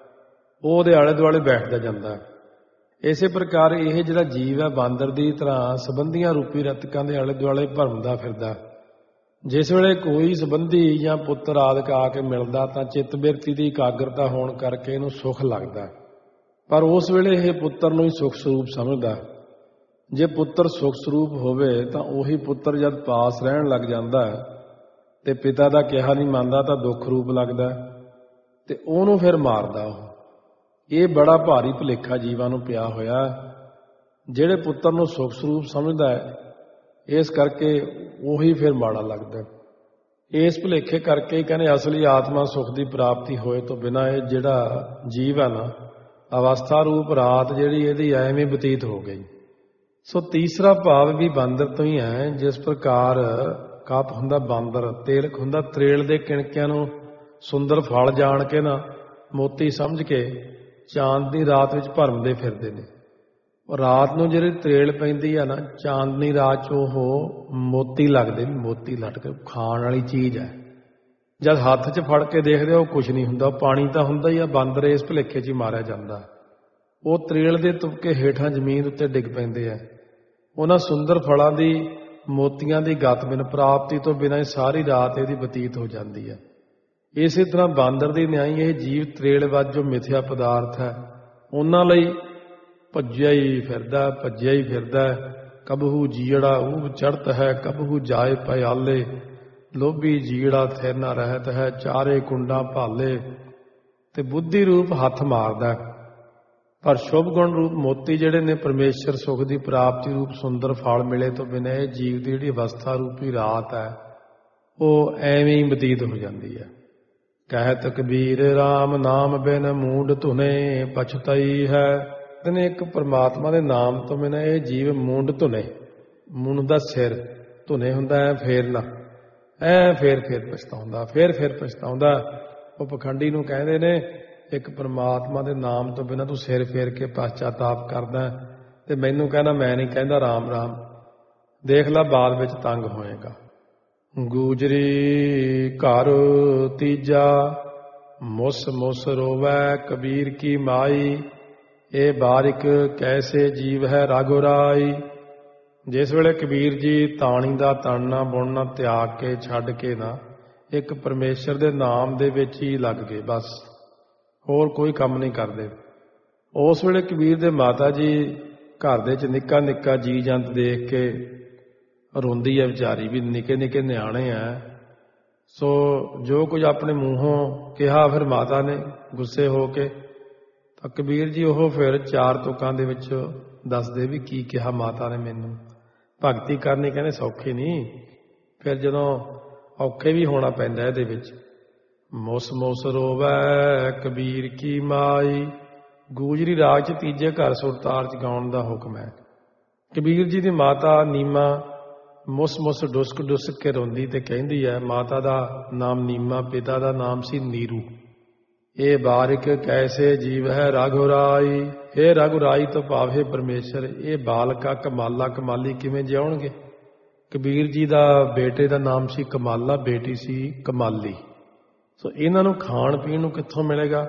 ਉਹ ਉਹਦੇ ਆਲੇ ਦੁਆਲੇ ਬੈਠਦਾ ਜਾਂਦਾ। ਇਸੇ ਪ੍ਰਕਾਰ ਇਹ ਜਿਹੜਾ ਜੀਵ ਹੈ ਬਾਂਦਰ ਦੀ ਤਰ੍ਹਾਂ ਸੰਬੰਧੀਆਂ ਰੂਪੀ ਰਤਕਾਂ ਦੇ ਆਲੇ ਦੁਆਲੇ ਭਰਮਦਾ ਫਿਰਦਾ। ਜਿਸ ਵੇਲੇ ਕੋਈ ਸੰਬੰਧੀ ਜਾਂ ਪੁੱਤਰ ਆਦਿਕ ਆ ਕੇ ਮਿਲਦਾ ਤਾਂ ਚਿੱਤ ਬਿਰਤੀ ਦੀ ਇਕਾਗਰਤਾ ਹੋਣ ਕਰਕੇ ਇਹਨੂੰ ਸੁਖ ਲੱਗਦਾ, ਪਰ ਉਸ ਵੇਲੇ ਇਹ ਪੁੱਤਰ ਨੂੰ ਹੀ ਸੁਖ ਸਰੂਪ ਸਮਝਦਾ। ਜੇ ਪੁੱਤਰ ਸੁਖ ਸਰੂਪ ਹੋਵੇ ਤਾਂ ਉਹੀ ਪੁੱਤਰ ਜਦ ਪਾਸ ਰਹਿਣ ਲੱਗ ਜਾਂਦਾ ਤੇ ਪਿਤਾ ਦਾ ਕਿਹਾ ਨਹੀਂ ਮੰਨਦਾ ਤਾਂ ਦੁੱਖ ਰੂਪ ਲੱਗਦਾ, ਤੇ ਉਹਨੂੰ ਫਿਰ ਮਾਰਦਾ ਉਹ। ਇਹ ਬੜਾ ਭਾਰੀ ਭੁਲੇਖਾ ਜੀਵਾਂ ਨੂੰ ਪਿਆ ਹੋਇਆ। ਜਿਹੜੇ ਪੁੱਤਰ ਨੂੰ ਸੁਖ ਸਰੂਪ ਸਮਝਦਾ ਹੈ, ਇਸ ਕਰਕੇ ਉਹੀ ਫਿਰ ਮਾੜਾ ਲੱਗਦਾ। ਇਸ ਭੁਲੇਖੇ ਕਰਕੇ ਹੀ ਕਹਿੰਦੇ ਅਸਲੀ ਆਤਮਾ ਸੁਖ ਦੀ ਪ੍ਰਾਪਤੀ ਹੋਏ ਤੋਂ ਬਿਨਾਂ ਇਹ ਜਿਹੜਾ ਜੀਵ ਹੈ ਨਾ, ਅਵਸਥਾ ਰੂਪ ਰਾਤ ਜਿਹੜੀ ਇਹਦੀ ਐਵੇਂ ਬਤੀਤ ਹੋ ਗਈ। ਸੋ ਤੀਸਰਾ ਭਾਵ ਵੀ ਬਾਂਦਰ ਤੋਂ ਹੀ ਹੈ। ਜਿਸ ਪ੍ਰਕਾਰ ਕੱਪ ਹੁੰਦਾ ਬਾਂਦਰ, ਤੇਲਕ ਹੁੰਦਾ ਤਰੇਲ ਦੇ ਕਿਣਕਿਆਂ ਨੂੰ ਸੁੰਦਰ ਫਲ ਜਾਣ ਕੇ ਨਾ, ਮੋਤੀ ਸਮਝ ਕੇ ਚਾਂਦ ਦੀ ਰਾਤ ਵਿੱਚ ਭਰਮਦੇ ਫਿਰਦੇ ਨੇ। ਰਾਤ ਨੂੰ ਜਿਹੜੀ ਤਰੇਲ ਪੈਂਦੀ ਆ ਨਾ, ਚਾਂਦਨੀ ਰਾਤ 'ਚ ਉਹ ਮੋਤੀ ਲੱਗਦੇ ਨੇ, ਮੋਤੀ ਲਟਕ ਖਾਣ ਵਾਲੀ ਚੀਜ਼ ਹੈ। ਜਦ ਹੱਥ 'ਚ ਫੜ ਕੇ ਦੇਖਦੇ ਉਹ ਕੁਛ ਨਹੀਂ ਹੁੰਦਾ, ਪਾਣੀ ਤਾਂ ਹੁੰਦਾ ਹੀ ਆ, ਬਾਂਦਰ ਇਸ ਭੁਲੇਖੇ 'ਚ ਹੀ ਮਾਰਿਆ ਜਾਂਦਾ। ਉਹ ਤਰੇਲ ਦੇ ਤੁਪਕੇ ਹੇਠਾਂ ਜ਼ਮੀਨ ਉੱਤੇ ਡਿੱਗ ਪੈਂਦੇ ਆ। ਉਹਨਾਂ ਸੁੰਦਰ ਫਲਾਂ ਦੀ, ਮੋਤੀਆਂ ਦੀ ਗਤ ਬਿਨ ਪ੍ਰਾਪਤੀ ਤੋਂ ਬਿਨਾਂ ਹੀ ਸਾਰੀ ਰਾਤ ਇਹਦੀ ਬਤੀਤ ਹੋ ਜਾਂਦੀ ਹੈ। ਇਸੇ ਤਰ੍ਹਾਂ ਬਾਂਦਰ ਦੀ ਨਿਆਈ ਇਹ ਜੀਵ ਤਰੇਲ ਵੱਜ ਜੋ ਮਿਥਿਆ ਪਦਾਰਥ ਹੈ, ਉਹਨਾਂ ਲਈ ਭੱਜਿਆ ਹੀ ਫਿਰਦਾ, ਭੱਜਿਆ ਹੀ ਫਿਰਦਾ। ਕਬਹੂ ਜੀੜਾ ਊਬ ਚੜ੍ਹਤ ਹੈ, ਕਬਹੂ ਜਾਏ ਪਿਆਲੇ, ਲੋਭੀ ਜੀੜਾ ਥਿਰ ਨਾ ਰਹਿਤ ਹੈ, ਚਾਰੇ ਕੁੰਡਾਂ ਭਾਲੇ। ਤੇ ਬੁੱਧੀ ਰੂਪ ਹੱਥ ਮਾਰਦਾ, ਪਰ ਸ਼ੁਭ ਗੁਣ ਰੂਪ ਮੋਤੀ ਜਿਹੜੇ ਨੇ ਪਰਮੇਸ਼ਰ ਸੁਖ ਦੀ ਪ੍ਰਾਪਤੀ ਰੂਪ ਸੁੰਦਰ ਫਲ ਮਿਲੇ ਤੋਂ ਬਿਨਾਂ ਇਹ ਜੀਵ ਦੀ ਜਿਹੜੀ ਅਵਸਥਾ ਰੂਪੀ ਰਾਤ ਹੈ ਉਹ ਐਵੇਂ ਹੀ ਬਤੀਤ ਹੋ ਜਾਂਦੀ ਹੈ। ਕਹਿਤ ਕਬੀਰ ਰਾਮ ਨਾਮ ਬਿਨ ਮੂਡ ਧੁਨੇ ਪਛਤਾਈ ਹੈ। ਨੇ ਇੱਕ ਪਰਮਾਤਮਾ ਦੇ ਨਾਮ ਤੋਂ ਬਿਨਾਂ ਇਹ ਜੀਵ ਮੂੰਡ ਧੁਨੇ, ਮੂੰਡ ਦਾ ਸਿਰ, ਧੁਨੇ ਹੁੰਦਾ ਐ ਫੇਰਨਾ, ਐ ਫੇਰ ਫੇਰ ਪਛਤਾਉਂਦਾ, ਫੇਰ ਫੇਰ ਪਛਤਾਉਂਦਾ। ਉਹ ਪਖੰਡੀ ਨੂੰ ਕਹਿੰਦੇ ਨੇ ਇੱਕ ਪਰਮਾਤਮਾ ਦੇ ਨਾਮ ਤੋਂ ਬਿਨਾਂ ਤੂੰ ਸਿਰ ਫੇਰ ਕੇ ਪਛਤਾਤਾਪ ਕਰਦਾ, ਤੇ ਮੈਨੂੰ ਕਹਿੰਦਾ ਮੈਂ ਨਹੀਂ ਕਹਿੰਦਾ ਰਾਮ ਰਾਮ। ਦੇਖ ਲੈ ਬਾਅਦ ਵਿੱਚ ਤੰਗ ਹੋਏਗਾ। ਗੂਜਰੀ ਘਰ ਤੀਜਾ ਮੁਸ ਮੁਸ ਰੋਵੈ ਕਬੀਰ ਕੀ ਮਾਈ, ਇਹ ਬਾਰਿਕ ਕੈਸੇ ਜੀਵ ਹੈ ਰਾਗੁਰਾਈ। ਜਿਸ ਵੇਲੇ ਕਬੀਰ ਜੀ ਤਾਣੀ ਦਾ ਤਣਨਾ ਬੁਣਨਾ ਤਿਆਗ ਕੇ ਛੱਡ ਕੇ ਨਾ ਇੱਕ ਪਰਮੇਸ਼ਰ ਦੇ ਨਾਮ ਦੇ ਵਿੱਚ ਹੀ ਲੱਗ ਗਏ, ਬਸ ਹੋਰ ਕੋਈ ਕੰਮ ਨਹੀਂ ਕਰਦੇ। ਉਸ ਵੇਲੇ ਕਬੀਰ ਦੇ ਮਾਤਾ ਜੀ ਘਰ ਦੇ ਵਿੱਚ ਨਿੱਕਾ ਨਿੱਕਾ ਜੀ ਜੰਤ ਦੇਖ ਕੇ ਰੋਂਦੀ ਹੈ ਵਿਚਾਰੀ, ਵੀ ਨਿੱਕੇ ਨਿੱਕੇ ਨਿਆਣੇ ਆ। ਸੋ ਜੋ ਕੁਝ ਆਪਣੇ ਮੂੰਹੋਂ ਕਿਹਾ ਫਿਰ ਮਾਤਾ ਨੇ ਗੁੱਸੇ ਹੋ ਕੇ, ਤਾਂ ਕਬੀਰ ਜੀ ਉਹ ਫਿਰ ਚਾਰ ਤੁਕਾਂ ਦੇ ਵਿੱਚ ਦੱਸਦੇ ਵੀ ਕੀ ਕਿਹਾ ਮਾਤਾ ਨੇ ਮੈਨੂੰ। ਭਗਤੀ ਕਰਨੀ ਕਹਿੰਦੇ ਸੌਖੀ ਨਹੀਂ, ਫਿਰ ਜਦੋਂ ਔਖੇ ਵੀ ਹੋਣਾ ਪੈਂਦਾ ਇਹਦੇ ਵਿੱਚ। ਮੁਸ ਮੁਸ ਰੋਵੈ ਕਬੀਰ ਕੀ ਮਾਈ, ਗੂਜਰੀ ਰਾਗ 'ਚ ਤੀਜੇ ਘਰ ਸੁਰਤਾਲ 'ਚ ਗਾਉਣ ਦਾ ਹੁਕਮ ਹੈ। ਕਬੀਰ ਜੀ ਦੀ ਮਾਤਾ ਨੀਮਾ ਮੁਸ ਮੁਸ ਡੁਸਕ ਡੁਸਕ ਕੇ ਰੋਂਦੀ ਤੇ ਕਹਿੰਦੀ ਹੈ, ਮਾਤਾ ਦਾ ਨਾਮ ਨੀਮਾ, ਪਿਤਾ ਦਾ ਨਾਮ ਸੀ ਨੀਰੂ। ਇਹ ਬਾਰਿਕ ਕੈਸੇ ਜੀਵ ਹੈ ਰਾਘੁਰਾਈ, ਇਹ ਰਾਘੁਰਾਈ ਤੋਂ ਭਾਵ ਪਰਮੇਸ਼ਰ, ਇਹ ਬਾਲਕਾ ਕਮਾਲਾ ਕਮਾਲੀ ਕਿਵੇਂ ਜਿਉਣਗੇ। ਕਬੀਰ ਜੀ ਦਾ ਬੇਟੇ ਦਾ ਨਾਮ ਸੀ ਕਮਾਲਾ, ਬੇਟੀ ਸੀ ਕਮਾਲੀ। ਸੋ ਇਹਨਾਂ ਨੂੰ ਖਾਣ ਪੀਣ ਨੂੰ ਕਿੱਥੋਂ ਮਿਲੇਗਾ।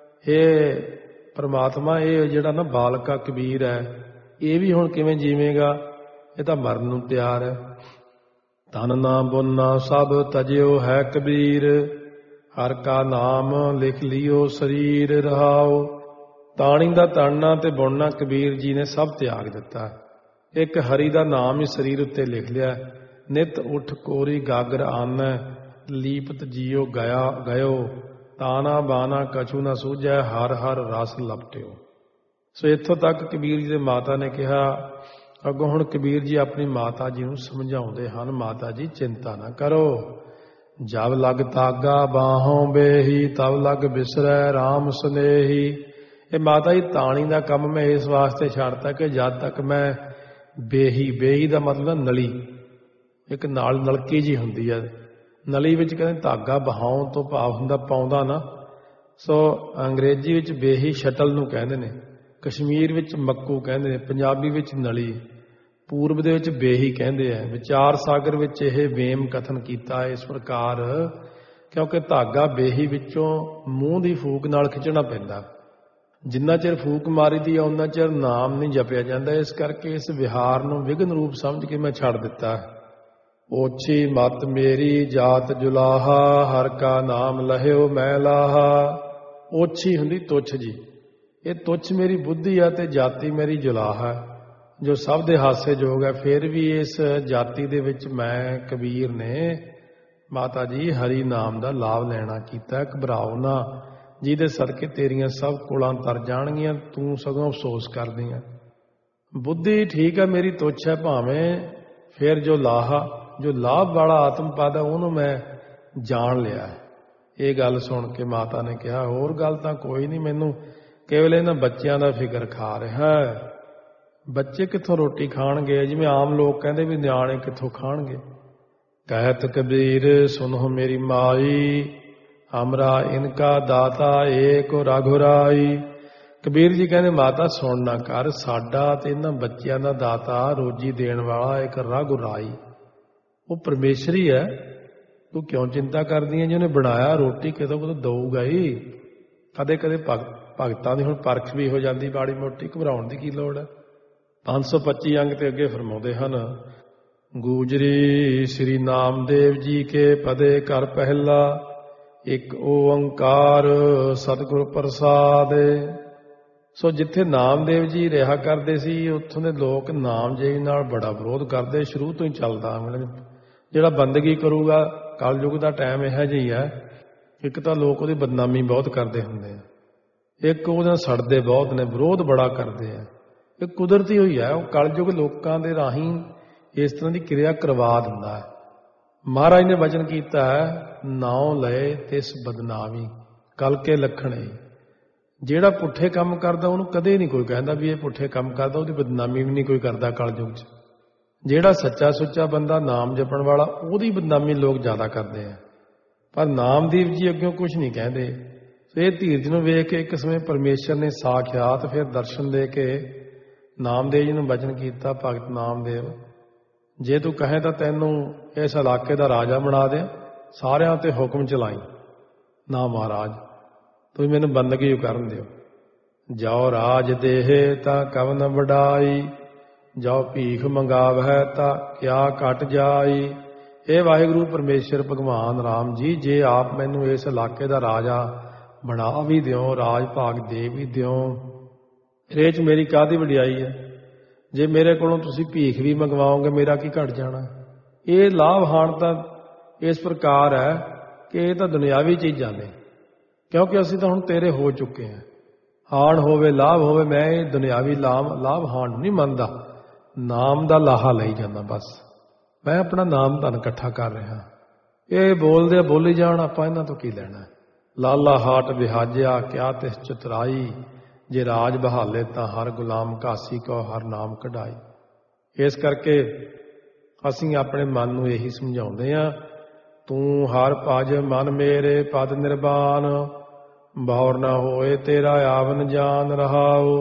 ਇਹ ਪਰਮਾਤਮਾ, ਇਹ ਜਿਹੜਾ ਨਾ ਬਾਲਕਾ ਕਬੀਰ ਹੈ, ਇਹ ਵੀ ਹੁਣ ਕਿਵੇਂ ਜੀਵੇਗਾ, ਇਹ ਤਾਂ ਮਰਨ ਨੂੰ ਤਿਆਰ ਹੈ। ਤਨ ਨਾ ਬੁੰਨਾ ਸਭ ਤਜਿਓ ਹੈ ਕਬੀਰ, ਹਰ ਕਾ ਨਾਮ ਲਿਖ ਲਿਓ ਸਰੀਰ ਰਹਾਓ। ਤਾਣੀ ਦਾ ਤਣਨਾ ਤੇ ਬੁਣਨਾ ਕਬੀਰ ਜੀ ਨੇ ਸਭ ਤਿਆਗ ਦਿੱਤਾ, ਇੱਕ ਹਰੀ ਦਾ ਨਾਮ ਹੀ ਸਰੀਰ ਉੱਤੇ ਲਿਖ ਲਿਆ। ਨਿਤ ਉੱਠ ਕੋਰੀ ਗਾਗਰ ਆਨੈ, ਲੀਪਤ ਜੀਓ ਗਿਆ ਗਇਓ, ਤਾਨਾ ਬਾਨਾ ਕਛੂ ਨਾ ਸੂਝੈ, ਹਰ ਹਰ ਰਸ ਲਪਟਿਓ। ਸੋ ਇੱਥੋਂ ਤੱਕ ਕਬੀਰ ਜੀ ਦੇ ਮਾਤਾ ਨੇ ਕਿਹਾ। ਅੱਗੋਂ ਹੁਣ ਕਬੀਰ ਜੀ ਆਪਣੀ ਮਾਤਾ ਜੀ ਨੂੰ ਸਮਝਾਉਂਦੇ ਹਨ, ਮਾਤਾ ਜੀ ਚਿੰਤਾ ਨਾ ਕਰੋ, ਜਬ ਲਗ ਤਾਗਾ ਬਾਹੋਂ ਬੇਹੀ, ਤਬ ਲਗ ਬਿਸਰੈ ਰਾਮ ਸਨੇਹੀ। ਇਹ ਮਾਤਾ ਜੀ ਤਾਣੀ ਦਾ ਕੰਮ ਮੈਂ ਇਸ ਵਾਸਤੇ ਛੱਡਤਾ ਕਿ ਜਦ ਤੱਕ ਮੈਂ ਬੇਹੀ, ਬੇਹੀ ਦਾ ਮਤਲਬ ਨਲੀ, ਇੱਕ ਨਾਲ ਨਲਕੀ ਜੀ ਹੁੰਦੀ ਹੈ, ਨਲੀ ਵਿੱਚ ਕਹਿੰਦੇ ਧਾਗਾ ਬਹਾਉਣ ਤੋਂ ਭਾਵ ਹੁੰਦਾ ਪਾਉਂਦਾ ਨਾ। ਸੋ ਅੰਗਰੇਜ਼ੀ ਵਿੱਚ ਬੇਹੀ ਸ਼ਟਲ ਨੂੰ ਕਹਿੰਦੇ ਨੇ, ਕਸ਼ਮੀਰ ਵਿੱਚ ਮੱਕੂ ਕਹਿੰਦੇ ਨੇ, ਪੰਜਾਬੀ ਵਿੱਚ ਨਲੀ, ਪੂਰਬ ਦੇ ਵਿੱਚ ਬੇਹੀ ਕਹਿੰਦੇ ਆ। ਵਿਚਾਰ ਸਾਗਰ ਵਿੱਚ ਇਹ ਵੇਮ ਕਥਨ ਕੀਤਾ ਇਸ ਪ੍ਰਕਾਰ, ਕਿਉਂਕਿ ਧਾਗਾ ਬੇਹੀ ਵਿੱਚੋਂ ਮੂੰਹ ਦੀ ਫੂਕ ਨਾਲ ਖਿੱਚਣਾ ਪੈਂਦਾ। ਜਿੰਨਾ ਚਿਰ ਫੂਕ ਮਾਰੀ ਦੀ ਆ ਉਹਨਾਂ ਚਿਰ ਨਾਮ ਨਹੀਂ ਜਪਿਆ ਜਾਂਦਾ। ਇਸ ਕਰਕੇ ਇਸ ਵਿਹਾਰ ਨੂੰ ਵਿਘਨ ਰੂਪ ਸਮਝ ਕੇ ਮੈਂ ਛੱਡ ਦਿੱਤਾ। ਓਛੀ ਮਤ ਮੇਰੀ ਜਾਤ ਜੁਲਾਹਾ, ਹਰ ਕਾ ਨਾਮ ਲਹਿਓ ਮੈਂ ਲਾਹਾ। ਓਛੀ ਹੁੰਦੀ ਤੁੱਛ ਜੀ, ਇਹ ਤੁੱਛ ਮੇਰੀ ਬੁੱਧੀ ਆ ਤੇ ਜਾਤੀ ਮੇਰੀ ਜੁਲਾਹਾ ਹੈ, ਜੋ ਸਭ ਦੇ ਹਾਸੇ ਯੋਗ ਹੈ। ਫਿਰ ਵੀ ਇਸ ਜਾਤੀ ਦੇ ਵਿੱਚ ਮੈਂ ਕਬੀਰ ਨੇ ਮਾਤਾ ਜੀ ਹਰੀ ਨਾਮ ਦਾ ਲਾਭ ਲੈਣਾ ਕੀਤਾ। ਘਬਰਾਓ ਨਾ, ਜਿਹਦੇ ਸਦਕੇ ਤੇਰੀਆਂ ਸਭ ਕੁਲਾਂ ਤਰ ਜਾਣਗੀਆਂ, ਤੂੰ ਸਗੋਂ ਅਫਸੋਸ ਕਰਦੀ ਹੈ। ਬੁੱਧੀ ਠੀਕ ਹੈ ਮੇਰੀ ਤੁੱਛ ਹੈ ਭਾਵੇਂ, ਫਿਰ ਜੋ ਲਾਹਾ, ਜੋ ਲਾਭ ਵਾਲਾ ਆਤਮ ਪਦ ਹੈ ਉਹਨੂੰ ਮੈਂ ਜਾਣ ਲਿਆ। ਇਹ ਗੱਲ ਸੁਣ ਕੇ ਮਾਤਾ ਨੇ ਕਿਹਾ, ਹੋਰ ਗੱਲ ਤਾਂ ਕੋਈ ਨਹੀਂ, ਮੈਨੂੰ ਕੇਵਲ ਇਹਨਾਂ ਬੱਚਿਆਂ ਦਾ ਫਿਕਰ ਖਾ ਰਿਹਾ ਹੈ। ਬੱਚੇ ਕਿੱਥੋਂ ਰੋਟੀ ਖਾਣਗੇ, ਜਿਵੇਂ ਆਮ ਲੋਕ ਕਹਿੰਦੇ ਵੀ ਨਿਆਣੇ ਕਿੱਥੋਂ ਖਾਣਗੇ। ਕਹਿਤ ਕਬੀਰ ਸੁਨੋ ਮੇਰੀ ਮਾਈ, ਹਮਰਾ ਇਨਕਾ ਦਾਤਾ ਏਕ ਰਘੁਰਾਈ। ਕਬੀਰ ਜੀ ਕਹਿੰਦੇ ਮਾਤਾ ਸੁਣ ਨਾ ਕਰ, ਸਾਡਾ ਤੇ ਇਹਨਾਂ ਬੱਚਿਆਂ ਦਾ ਦਾਤਾ ਰੋਜੀ ਦੇਣ ਵਾਲਾ ਇੱਕ ਰਘੁ ਰਾਈ, ਉਹ ਪਰਮੇਸ਼ਰ ਹੀ ਹੈ। ਤੂੰ ਕਿਉਂ ਚਿੰਤਾ ਕਰਦੀ ਹੈ? ਜਿਹਨੇ ਬਣਾਇਆ ਰੋਟੀ ਕਿਤੋਂ ਕਿਤੋਂ ਦਊਗਾ ਹੀ। ਕਦੇ ਕਦੇ ਭਗਤ ਭਗਤਾਂ ਦੀ ਹੁਣ ਪਰਖ ਵੀ ਹੋ ਜਾਂਦੀ ਮਾੜੀ ਮੋਟੀ, ਘਬਰਾਉਣ ਦੀ ਕੀ ਲੋੜ ਹੈ। ਪੰਜ ਸੌ ਪੱਚੀ ਅੰਗ ਤੇ ਅੱਗੇ ਫਰਮਾਉਂਦੇ ਹਨ, ਗੂਜਰੀ ਸ੍ਰੀ ਨਾਮਦੇਵ ਜੀ ਕੇ ਪਦੇ ਕਰ ਪਹਿਲਾ, ਇੱਕ ਓੰਕਾਰ ਸਤਿਗੁਰ ਪ੍ਰਸਾਦ। ਸੋ ਜਿੱਥੇ ਨਾਮਦੇਵ ਜੀ ਰਿਹਾ ਕਰਦੇ ਸੀ, ਉੱਥੋਂ ਦੇ ਲੋਕ ਨਾਮ ਜੀ ਨਾਲ ਬੜਾ ਵਿਰੋਧ ਕਰਦੇ, ਸ਼ੁਰੂ ਤੋਂ ਹੀ ਚੱਲਦਾ। ਜਿਹੜਾ ਬੰਦਗੀ ਕਰੂਗਾ, ਕਲਯੁਗ ਦਾ ਟਾਈਮ ਇਹੋ ਜਿਹੀ ਹੈ, ਇੱਕ ਤਾਂ ਲੋਕ ਉਹਦੀ ਬਦਨਾਮੀ ਬਹੁਤ ਕਰਦੇ ਹੁੰਦੇ ਆ, ਇੱਕ ਉਹਦੇ ਸੜਦੇ ਬਹੁਤ ਨੇ, ਵਿਰੋਧ ਬੜਾ ਕਰਦੇ ਆ। ਇਹ ਕੁਦਰਤੀ ਹੋਈ ਹੈ, ਉਹ ਕਲਯੁਗ ਲੋਕਾਂ ਦੇ ਰਾਹੀਂ ਇਸ ਤਰ੍ਹਾਂ ਦੀ ਕਿਰਿਆ ਕਰਵਾ ਦਿੰਦਾ ਹੈ। ਮਹਾਰਾਜ ਨੇ ਵਚਨ ਕੀਤਾ ਹੈ, ਨਾਉ ਲਏ ਤਿਸ ਬਦਨਾਮੀ ਕਲ ਕੇ ਲਖਣੇ। ਜਿਹੜਾ ਪੁੱਠੇ ਕੰਮ ਕਰਦਾ ਉਹਨੂੰ ਕਦੇ ਨਹੀਂ ਕੋਈ ਕਹਿੰਦਾ ਵੀ ਇਹ ਪੁੱਠੇ ਕੰਮ ਕਰਦਾ, ਉਹਦੀ ਬਦਨਾਮੀ ਵੀ ਨਹੀਂ ਕੋਈ ਕਰਦਾ ਕਲਯੁਗ 'ਚ। ਜਿਹੜਾ ਸੱਚਾ ਸੁੱਚਾ ਬੰਦਾ ਨਾਮ ਜਪਣ ਵਾਲਾ, ਉਹਦੀ ਬਦਨਾਮੀ ਲੋਕ ਜ਼ਿਆਦਾ ਕਰਦੇ ਆ, ਪਰ ਨਾਮਦੇਵ ਜੀ ਅੱਗਿਓਂ ਕੁਝ ਨਹੀਂ ਕਹਿੰਦੇ। ਇਹ ਧੀਰਜ ਨੂੰ ਵੇਖ ਕੇ ਇੱਕ ਸਮੇਂ ਪਰਮੇਸ਼ਰ ਨੇ ਸਾਖਿਆਤ ਫਿਰ ਦਰਸ਼ਨ ਦੇ ਕੇ ਨਾਮਦੇਵ ਜੀ ਨੂੰ ਬਚਨ ਕੀਤਾ, ਭਗਤ ਨਾਮਦੇਵ ਜੇ ਤੂੰ ਕਹੇ ਤਾਂ ਤੈਨੂੰ ਇਸ ਇਲਾਕੇ ਦਾ ਰਾਜਾ ਬਣਾ ਦੇ, ਸਾਰਿਆਂ ਤੇ ਹੁਕਮ ਚਲਾਈ। ਨਾ ਮਹਾਰਾਜ, ਤੁਸੀਂ ਮੈਨੂੰ ਬੰਦਗੀ ਕਰਨ ਦਿਓ। ਜਾਓ ਰਾਜ ਦੇਹ ਤਾਂ ਕਵਨ ਵਡਾਈ, ਜਾਓ ਭੀਖ ਮੰਗਾਵੈ ਤਾਂ ਕਿਆ ਘਟ ਜਾਈ। ਇਹ ਵਾਹਿਗੁਰੂ ਪਰਮੇਸ਼ਰ ਭਗਵਾਨ ਰਾਮ ਜੀ, ਜੇ ਆਪ ਮੈਨੂੰ ਇਸ ਇਲਾਕੇ ਦਾ ਰਾਜਾ ਬਣਾ ਵੀ ਦਿਓ, ਰਾਜ ਭਾਗ ਦੇ ਵੀ ਦਿਓ, ਇਹ 'ਚ ਮੇਰੀ ਕਾਹਦੀ ਵਡਿਆਈ ਹੈ? ਜੇ ਮੇਰੇ ਕੋਲੋਂ ਤੁਸੀਂ ਭੀਖ ਵੀ ਮੰਗਵਾਓਗੇ, ਮੇਰਾ ਕੀ ਘਟ ਜਾਣਾ? ਇਹ ਲਾਭ ਹਾਨ ਤਾਂ ਇਸ ਪ੍ਰਕਾਰ ਹੈ ਕਿ ਇਹ ਤਾਂ ਦੁਨਿਆਵੀ ਚੀਜ਼ਾਂ ਨੇ, ਕਿਉਂਕਿ ਅਸੀਂ ਤਾਂ ਹੁਣ ਤੇਰੇ ਹੋ ਚੁੱਕੇ ਹਾਂ। ਹਾਨ ਹੋਵੇ ਲਾਭ ਹੋਵੇ, ਮੈਂ ਇਹ ਦੁਨਿਆਵੀ ਲਾਭ ਲਾਭ ਹਾਨ ਨਹੀਂ ਮੰਨਦਾ, ਨਾਮ ਦਾ ਲਾਹਾ ਲਈ ਜਾਂਦਾ। ਬਸ ਮੈਂ ਆਪਣਾ ਨਾਮ ਧਨ ਇਕੱਠਾ ਕਰ ਰਿਹਾ। ਇਹ ਬੋਲਦੇ ਬੋਲੀ ਜਾਣ, ਆਪਾਂ ਇਹਨਾਂ ਤੋਂ ਕੀ ਲੈਣਾ? ਲਾਲਾ ਹਾਟ ਵਿਹਾਜਿਆ ਕਿਆ ਤਿਸ ਚਤੁਰਾਈ, ਜੇ ਰਾਜ ਬਹਾਲੇ ਤਾਂ ਹਰ ਗੁਲਾਮ ਘਾਸੀ ਕੋ ਹਰ ਨਾਮ ਕਢਾਈ। ਇਸ ਕਰਕੇ ਅਸੀਂ ਆਪਣੇ ਮਨ ਨੂੰ ਇਹੀ ਸਮਝਾਉਂਦੇ ਹਾਂ, ਤੂੰ ਹਰ ਭਜ ਮਨ ਮੇਰੇ ਪਦ ਨਿਰਵਾਨ, ਬੌਰ ਨਾ ਹੋਏ ਤੇਰਾ ਆਵਨ ਜਾਨ ਰਹਾਓ।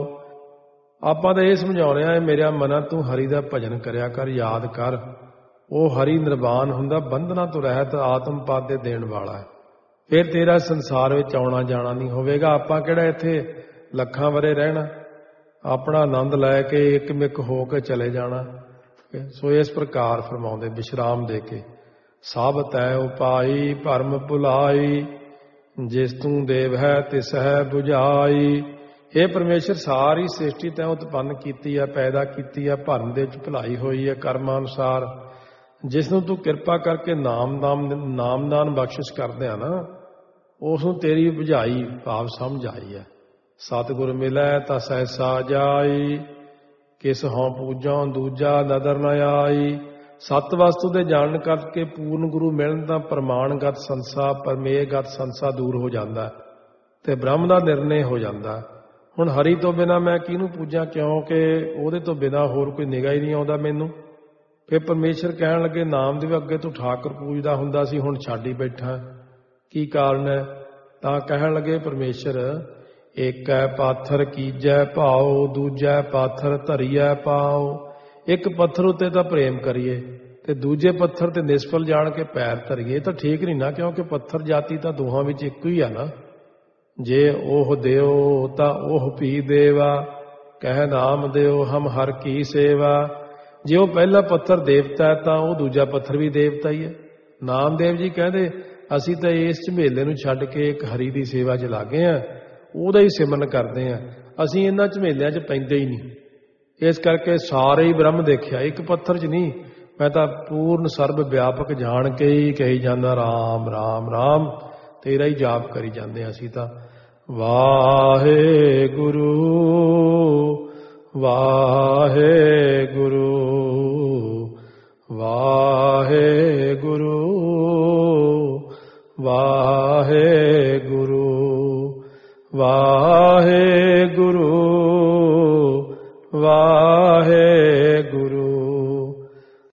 ਆਪਾਂ ਤਾਂ ਇਹ ਸਮਝਾਉਣੇ ਆ, ਮੇਰਾ ਮਨਾ ਤੂੰ ਹਰੀ ਦਾ ਭਜਨ ਕਰਿਆ ਕਰ, ਯਾਦ ਕਰ। ਉਹ ਹਰੀ ਨਿਰਵਾਨ ਹੁੰਦਾ, ਬੰਧਨਾਂ ਤੋਂ ਰਹਿਤ ਆਤਮ ਪਦ ਦੇ ਦੇਣ ਵਾਲਾ ਹੈ। ਫਿਰ ਤੇਰਾ ਸੰਸਾਰ ਵਿੱਚ ਆਉਣਾ ਜਾਣਾ ਨਹੀਂ ਹੋਵੇਗਾ। ਆਪਾਂ ਕਿਹੜਾ ਇੱਥੇ ਲੱਖਾਂ ਵਰੇ ਰਹਿਣਾ, ਆਪਣਾ ਆਨੰਦ ਲੈ ਕੇ ਇੱਕ ਮਿੱਕ ਹੋ ਕੇ ਚਲੇ ਜਾਣਾ। ਸੋ ਇਸ ਪ੍ਰਕਾਰ ਫਰਮਾਉਂਦੇ ਵਿਸ਼ਰਾਮ ਦੇ ਕੇ, ਸਭ ਤੈ ਉਪਾਈ ਭਰਮ ਭੁਲਾਈ, ਜਿਸ ਤੂੰ ਦੇਵ ਹੈ ਤਿਸ ਹੈ 부ਝਾਈ। ਇਹ ਪਰਮੇਸ਼ਰ ਸਾਰੀ ਸ੍ਰਿਸ਼ਟੀ ਤੈਂ ਉਤਪੰਨ ਕੀਤੀ ਹੈ, ਪੈਦਾ ਕੀਤੀ ਹੈ, ਭਰਮ ਦੇ ਵਿੱਚ ਭੁਲਾਈ ਹੋਈ ਹੈ ਕਰਮਾਂ ਅਨੁਸਾਰ। ਜਿਸ ਨੂੰ ਤੂੰ ਕਿਰਪਾ ਕਰਕੇ ਨਾਮ ਨਾਮ ਨਾਮਦਾਨ ਬਖਸ਼ਿਸ਼ ਕਰਦੇ ਆ ਨਾ, ਉਸ ਨੂੰ ਤੇਰੀ ਬੁਝਾਈ ਭਾਵ ਸਮਝ ਆਈ ਹੈ। ਸਤਿਗੁਰ ਮਿਲੈ ਤਾਂ ਸਹਿਸਾ ਜਾਈ, ਕਿਸ ਹੋਂ ਪੂਜੋਂ ਦੂਜਾ ਨਦਰ ਨ ਆਈ। ਸਤ ਵਸਤੂ ਦੇ ਜਾਣਨ ਕਰਕੇ ਪੂਰਨ ਗੁਰੂ ਮਿਲਣ ਤਾਂ ਪ੍ਰਮਾਣਗਤ ਸੰਸਾ ਪਰਮੇਗਤ ਸੰਸਾ ਦੂਰ ਹੋ ਜਾਂਦਾ ਤੇ ਬ੍ਰਹਮ ਦਾ ਨਿਰਣੇ ਹੋ ਜਾਂਦਾ। ਹੁਣ ਹਰੀ ਤੋਂ ਬਿਨਾਂ ਮੈਂ ਕਿਹਨੂੰ ਪੂਜਾਂ, ਕਿਉਂਕਿ ਉਹਦੇ ਤੋਂ ਬਿਨਾਂ ਹੋਰ ਕੋਈ ਨਿਗਾਹ ਹੀ ਨਹੀਂ ਆਉਂਦਾ ਮੈਨੂੰ। ਫਿਰ ਪਰਮੇਸ਼ਰ ਕਹਿਣ ਲੱਗੇ, ਨਾਮ ਦੇ ਅੱਗੇ ਤੂੰ ਠਾਕੁਰ ਪੂਜਦਾ ਹੁੰਦਾ ਸੀ, ਹੁਣ ਛੱਡ ਹੀ ਬੈਠਾ, ਕੀ ਕਾਰਨ ਹੈ? ਤਾਂ ਕਹਿਣ ਲੱਗੇ ਪਰਮੇਸ਼ਰ, ਏਕੈ ਪਾਥਰ ਕੀਜੈ ਭਾਉ, ਦੂਜੈ ਪਾਥਰ ਧਰੀਐ ਪਾਉ। ਇੱਕ ਪੱਥਰ ਉੱਤੇ ਤਾਂ ਪ੍ਰੇਮ ਕਰੀਏ ਤੇ ਦੂਜੇ ਪੱਥਰ ਤੇ ਨਿਸਫਲ ਜਾਣ ਕੇ ਪੈਰ ਧਰੀਏ, ਤਾਂ ਠੀਕ ਨਹੀਂ ਨਾ, ਕਿਉਂਕਿ ਪੱਥਰ ਜਾਤੀ ਤਾਂ ਦੋਹਾਂ ਵਿੱਚ ਇੱਕੋ ਹੀ ਆ ਨਾ। ਜੇ ਉਹ ਦਿਓ ਤਾਂ ਉਹ ਭੀ ਦੇਵਾ, ਕਹਿ ਨਾਮ ਦਿਓ ਹਮ ਹਰ ਕੀ ਸੇਵਾ। ਜੇ ਉਹ ਪਹਿਲਾ ਪੱਥਰ ਦੇਵਤਾ ਹੈ ਤਾਂ ਉਹ ਦੂਜਾ ਪੱਥਰ ਵੀ ਦੇਵਤਾ ਹੀ ਹੈ। ਨਾਮਦੇਵ ਜੀ ਕਹਿੰਦੇ, ਅਸੀਂ ਤਾਂ ਇਸ ਝਮੇਲੇ ਨੂੰ ਛੱਡ ਕੇ ਇੱਕ ਹਰੀ ਦੀ ਸੇਵਾ 'ਚ ਲੱਗੇ ਹਾਂ, ਉਹਦਾ ਹੀ ਸਿਮਰਨ ਕਰਦੇ ਹਾਂ। ਅਸੀਂ ਇਹਨਾਂ ਝਮੇਲਿਆਂ 'ਚ ਪੈਂਦੇ ਹੀ ਨਹੀਂ। ਇਸ ਕਰਕੇ ਸਾਰੇ ਹੀ ਬ੍ਰਹਮ ਦੇਖਿਆ, ਇੱਕ ਪੱਥਰ 'ਚ ਨਹੀਂ। ਮੈਂ ਤਾਂ ਪੂਰਨ ਸਰਬ ਵਿਆਪਕ ਜਾਣ ਕੇ ਹੀ ਕਹੀ ਜਾਂਦਾ, ਰਾਮ ਰਾਮ ਰਾਮ, ਤੇਰਾ ਹੀ ਜਾਪ ਕਰੀ ਜਾਂਦੇ। ਅਸੀਂ ਤਾਂ ਵਾਹਿਗੁਰੂ ਵਾਹਿਗੁਰੂ ਵਾਹਿਗੁਰੂ ਵਾਹਿਗੁਰੂ ਵਾਹਿਗੁਰੂ।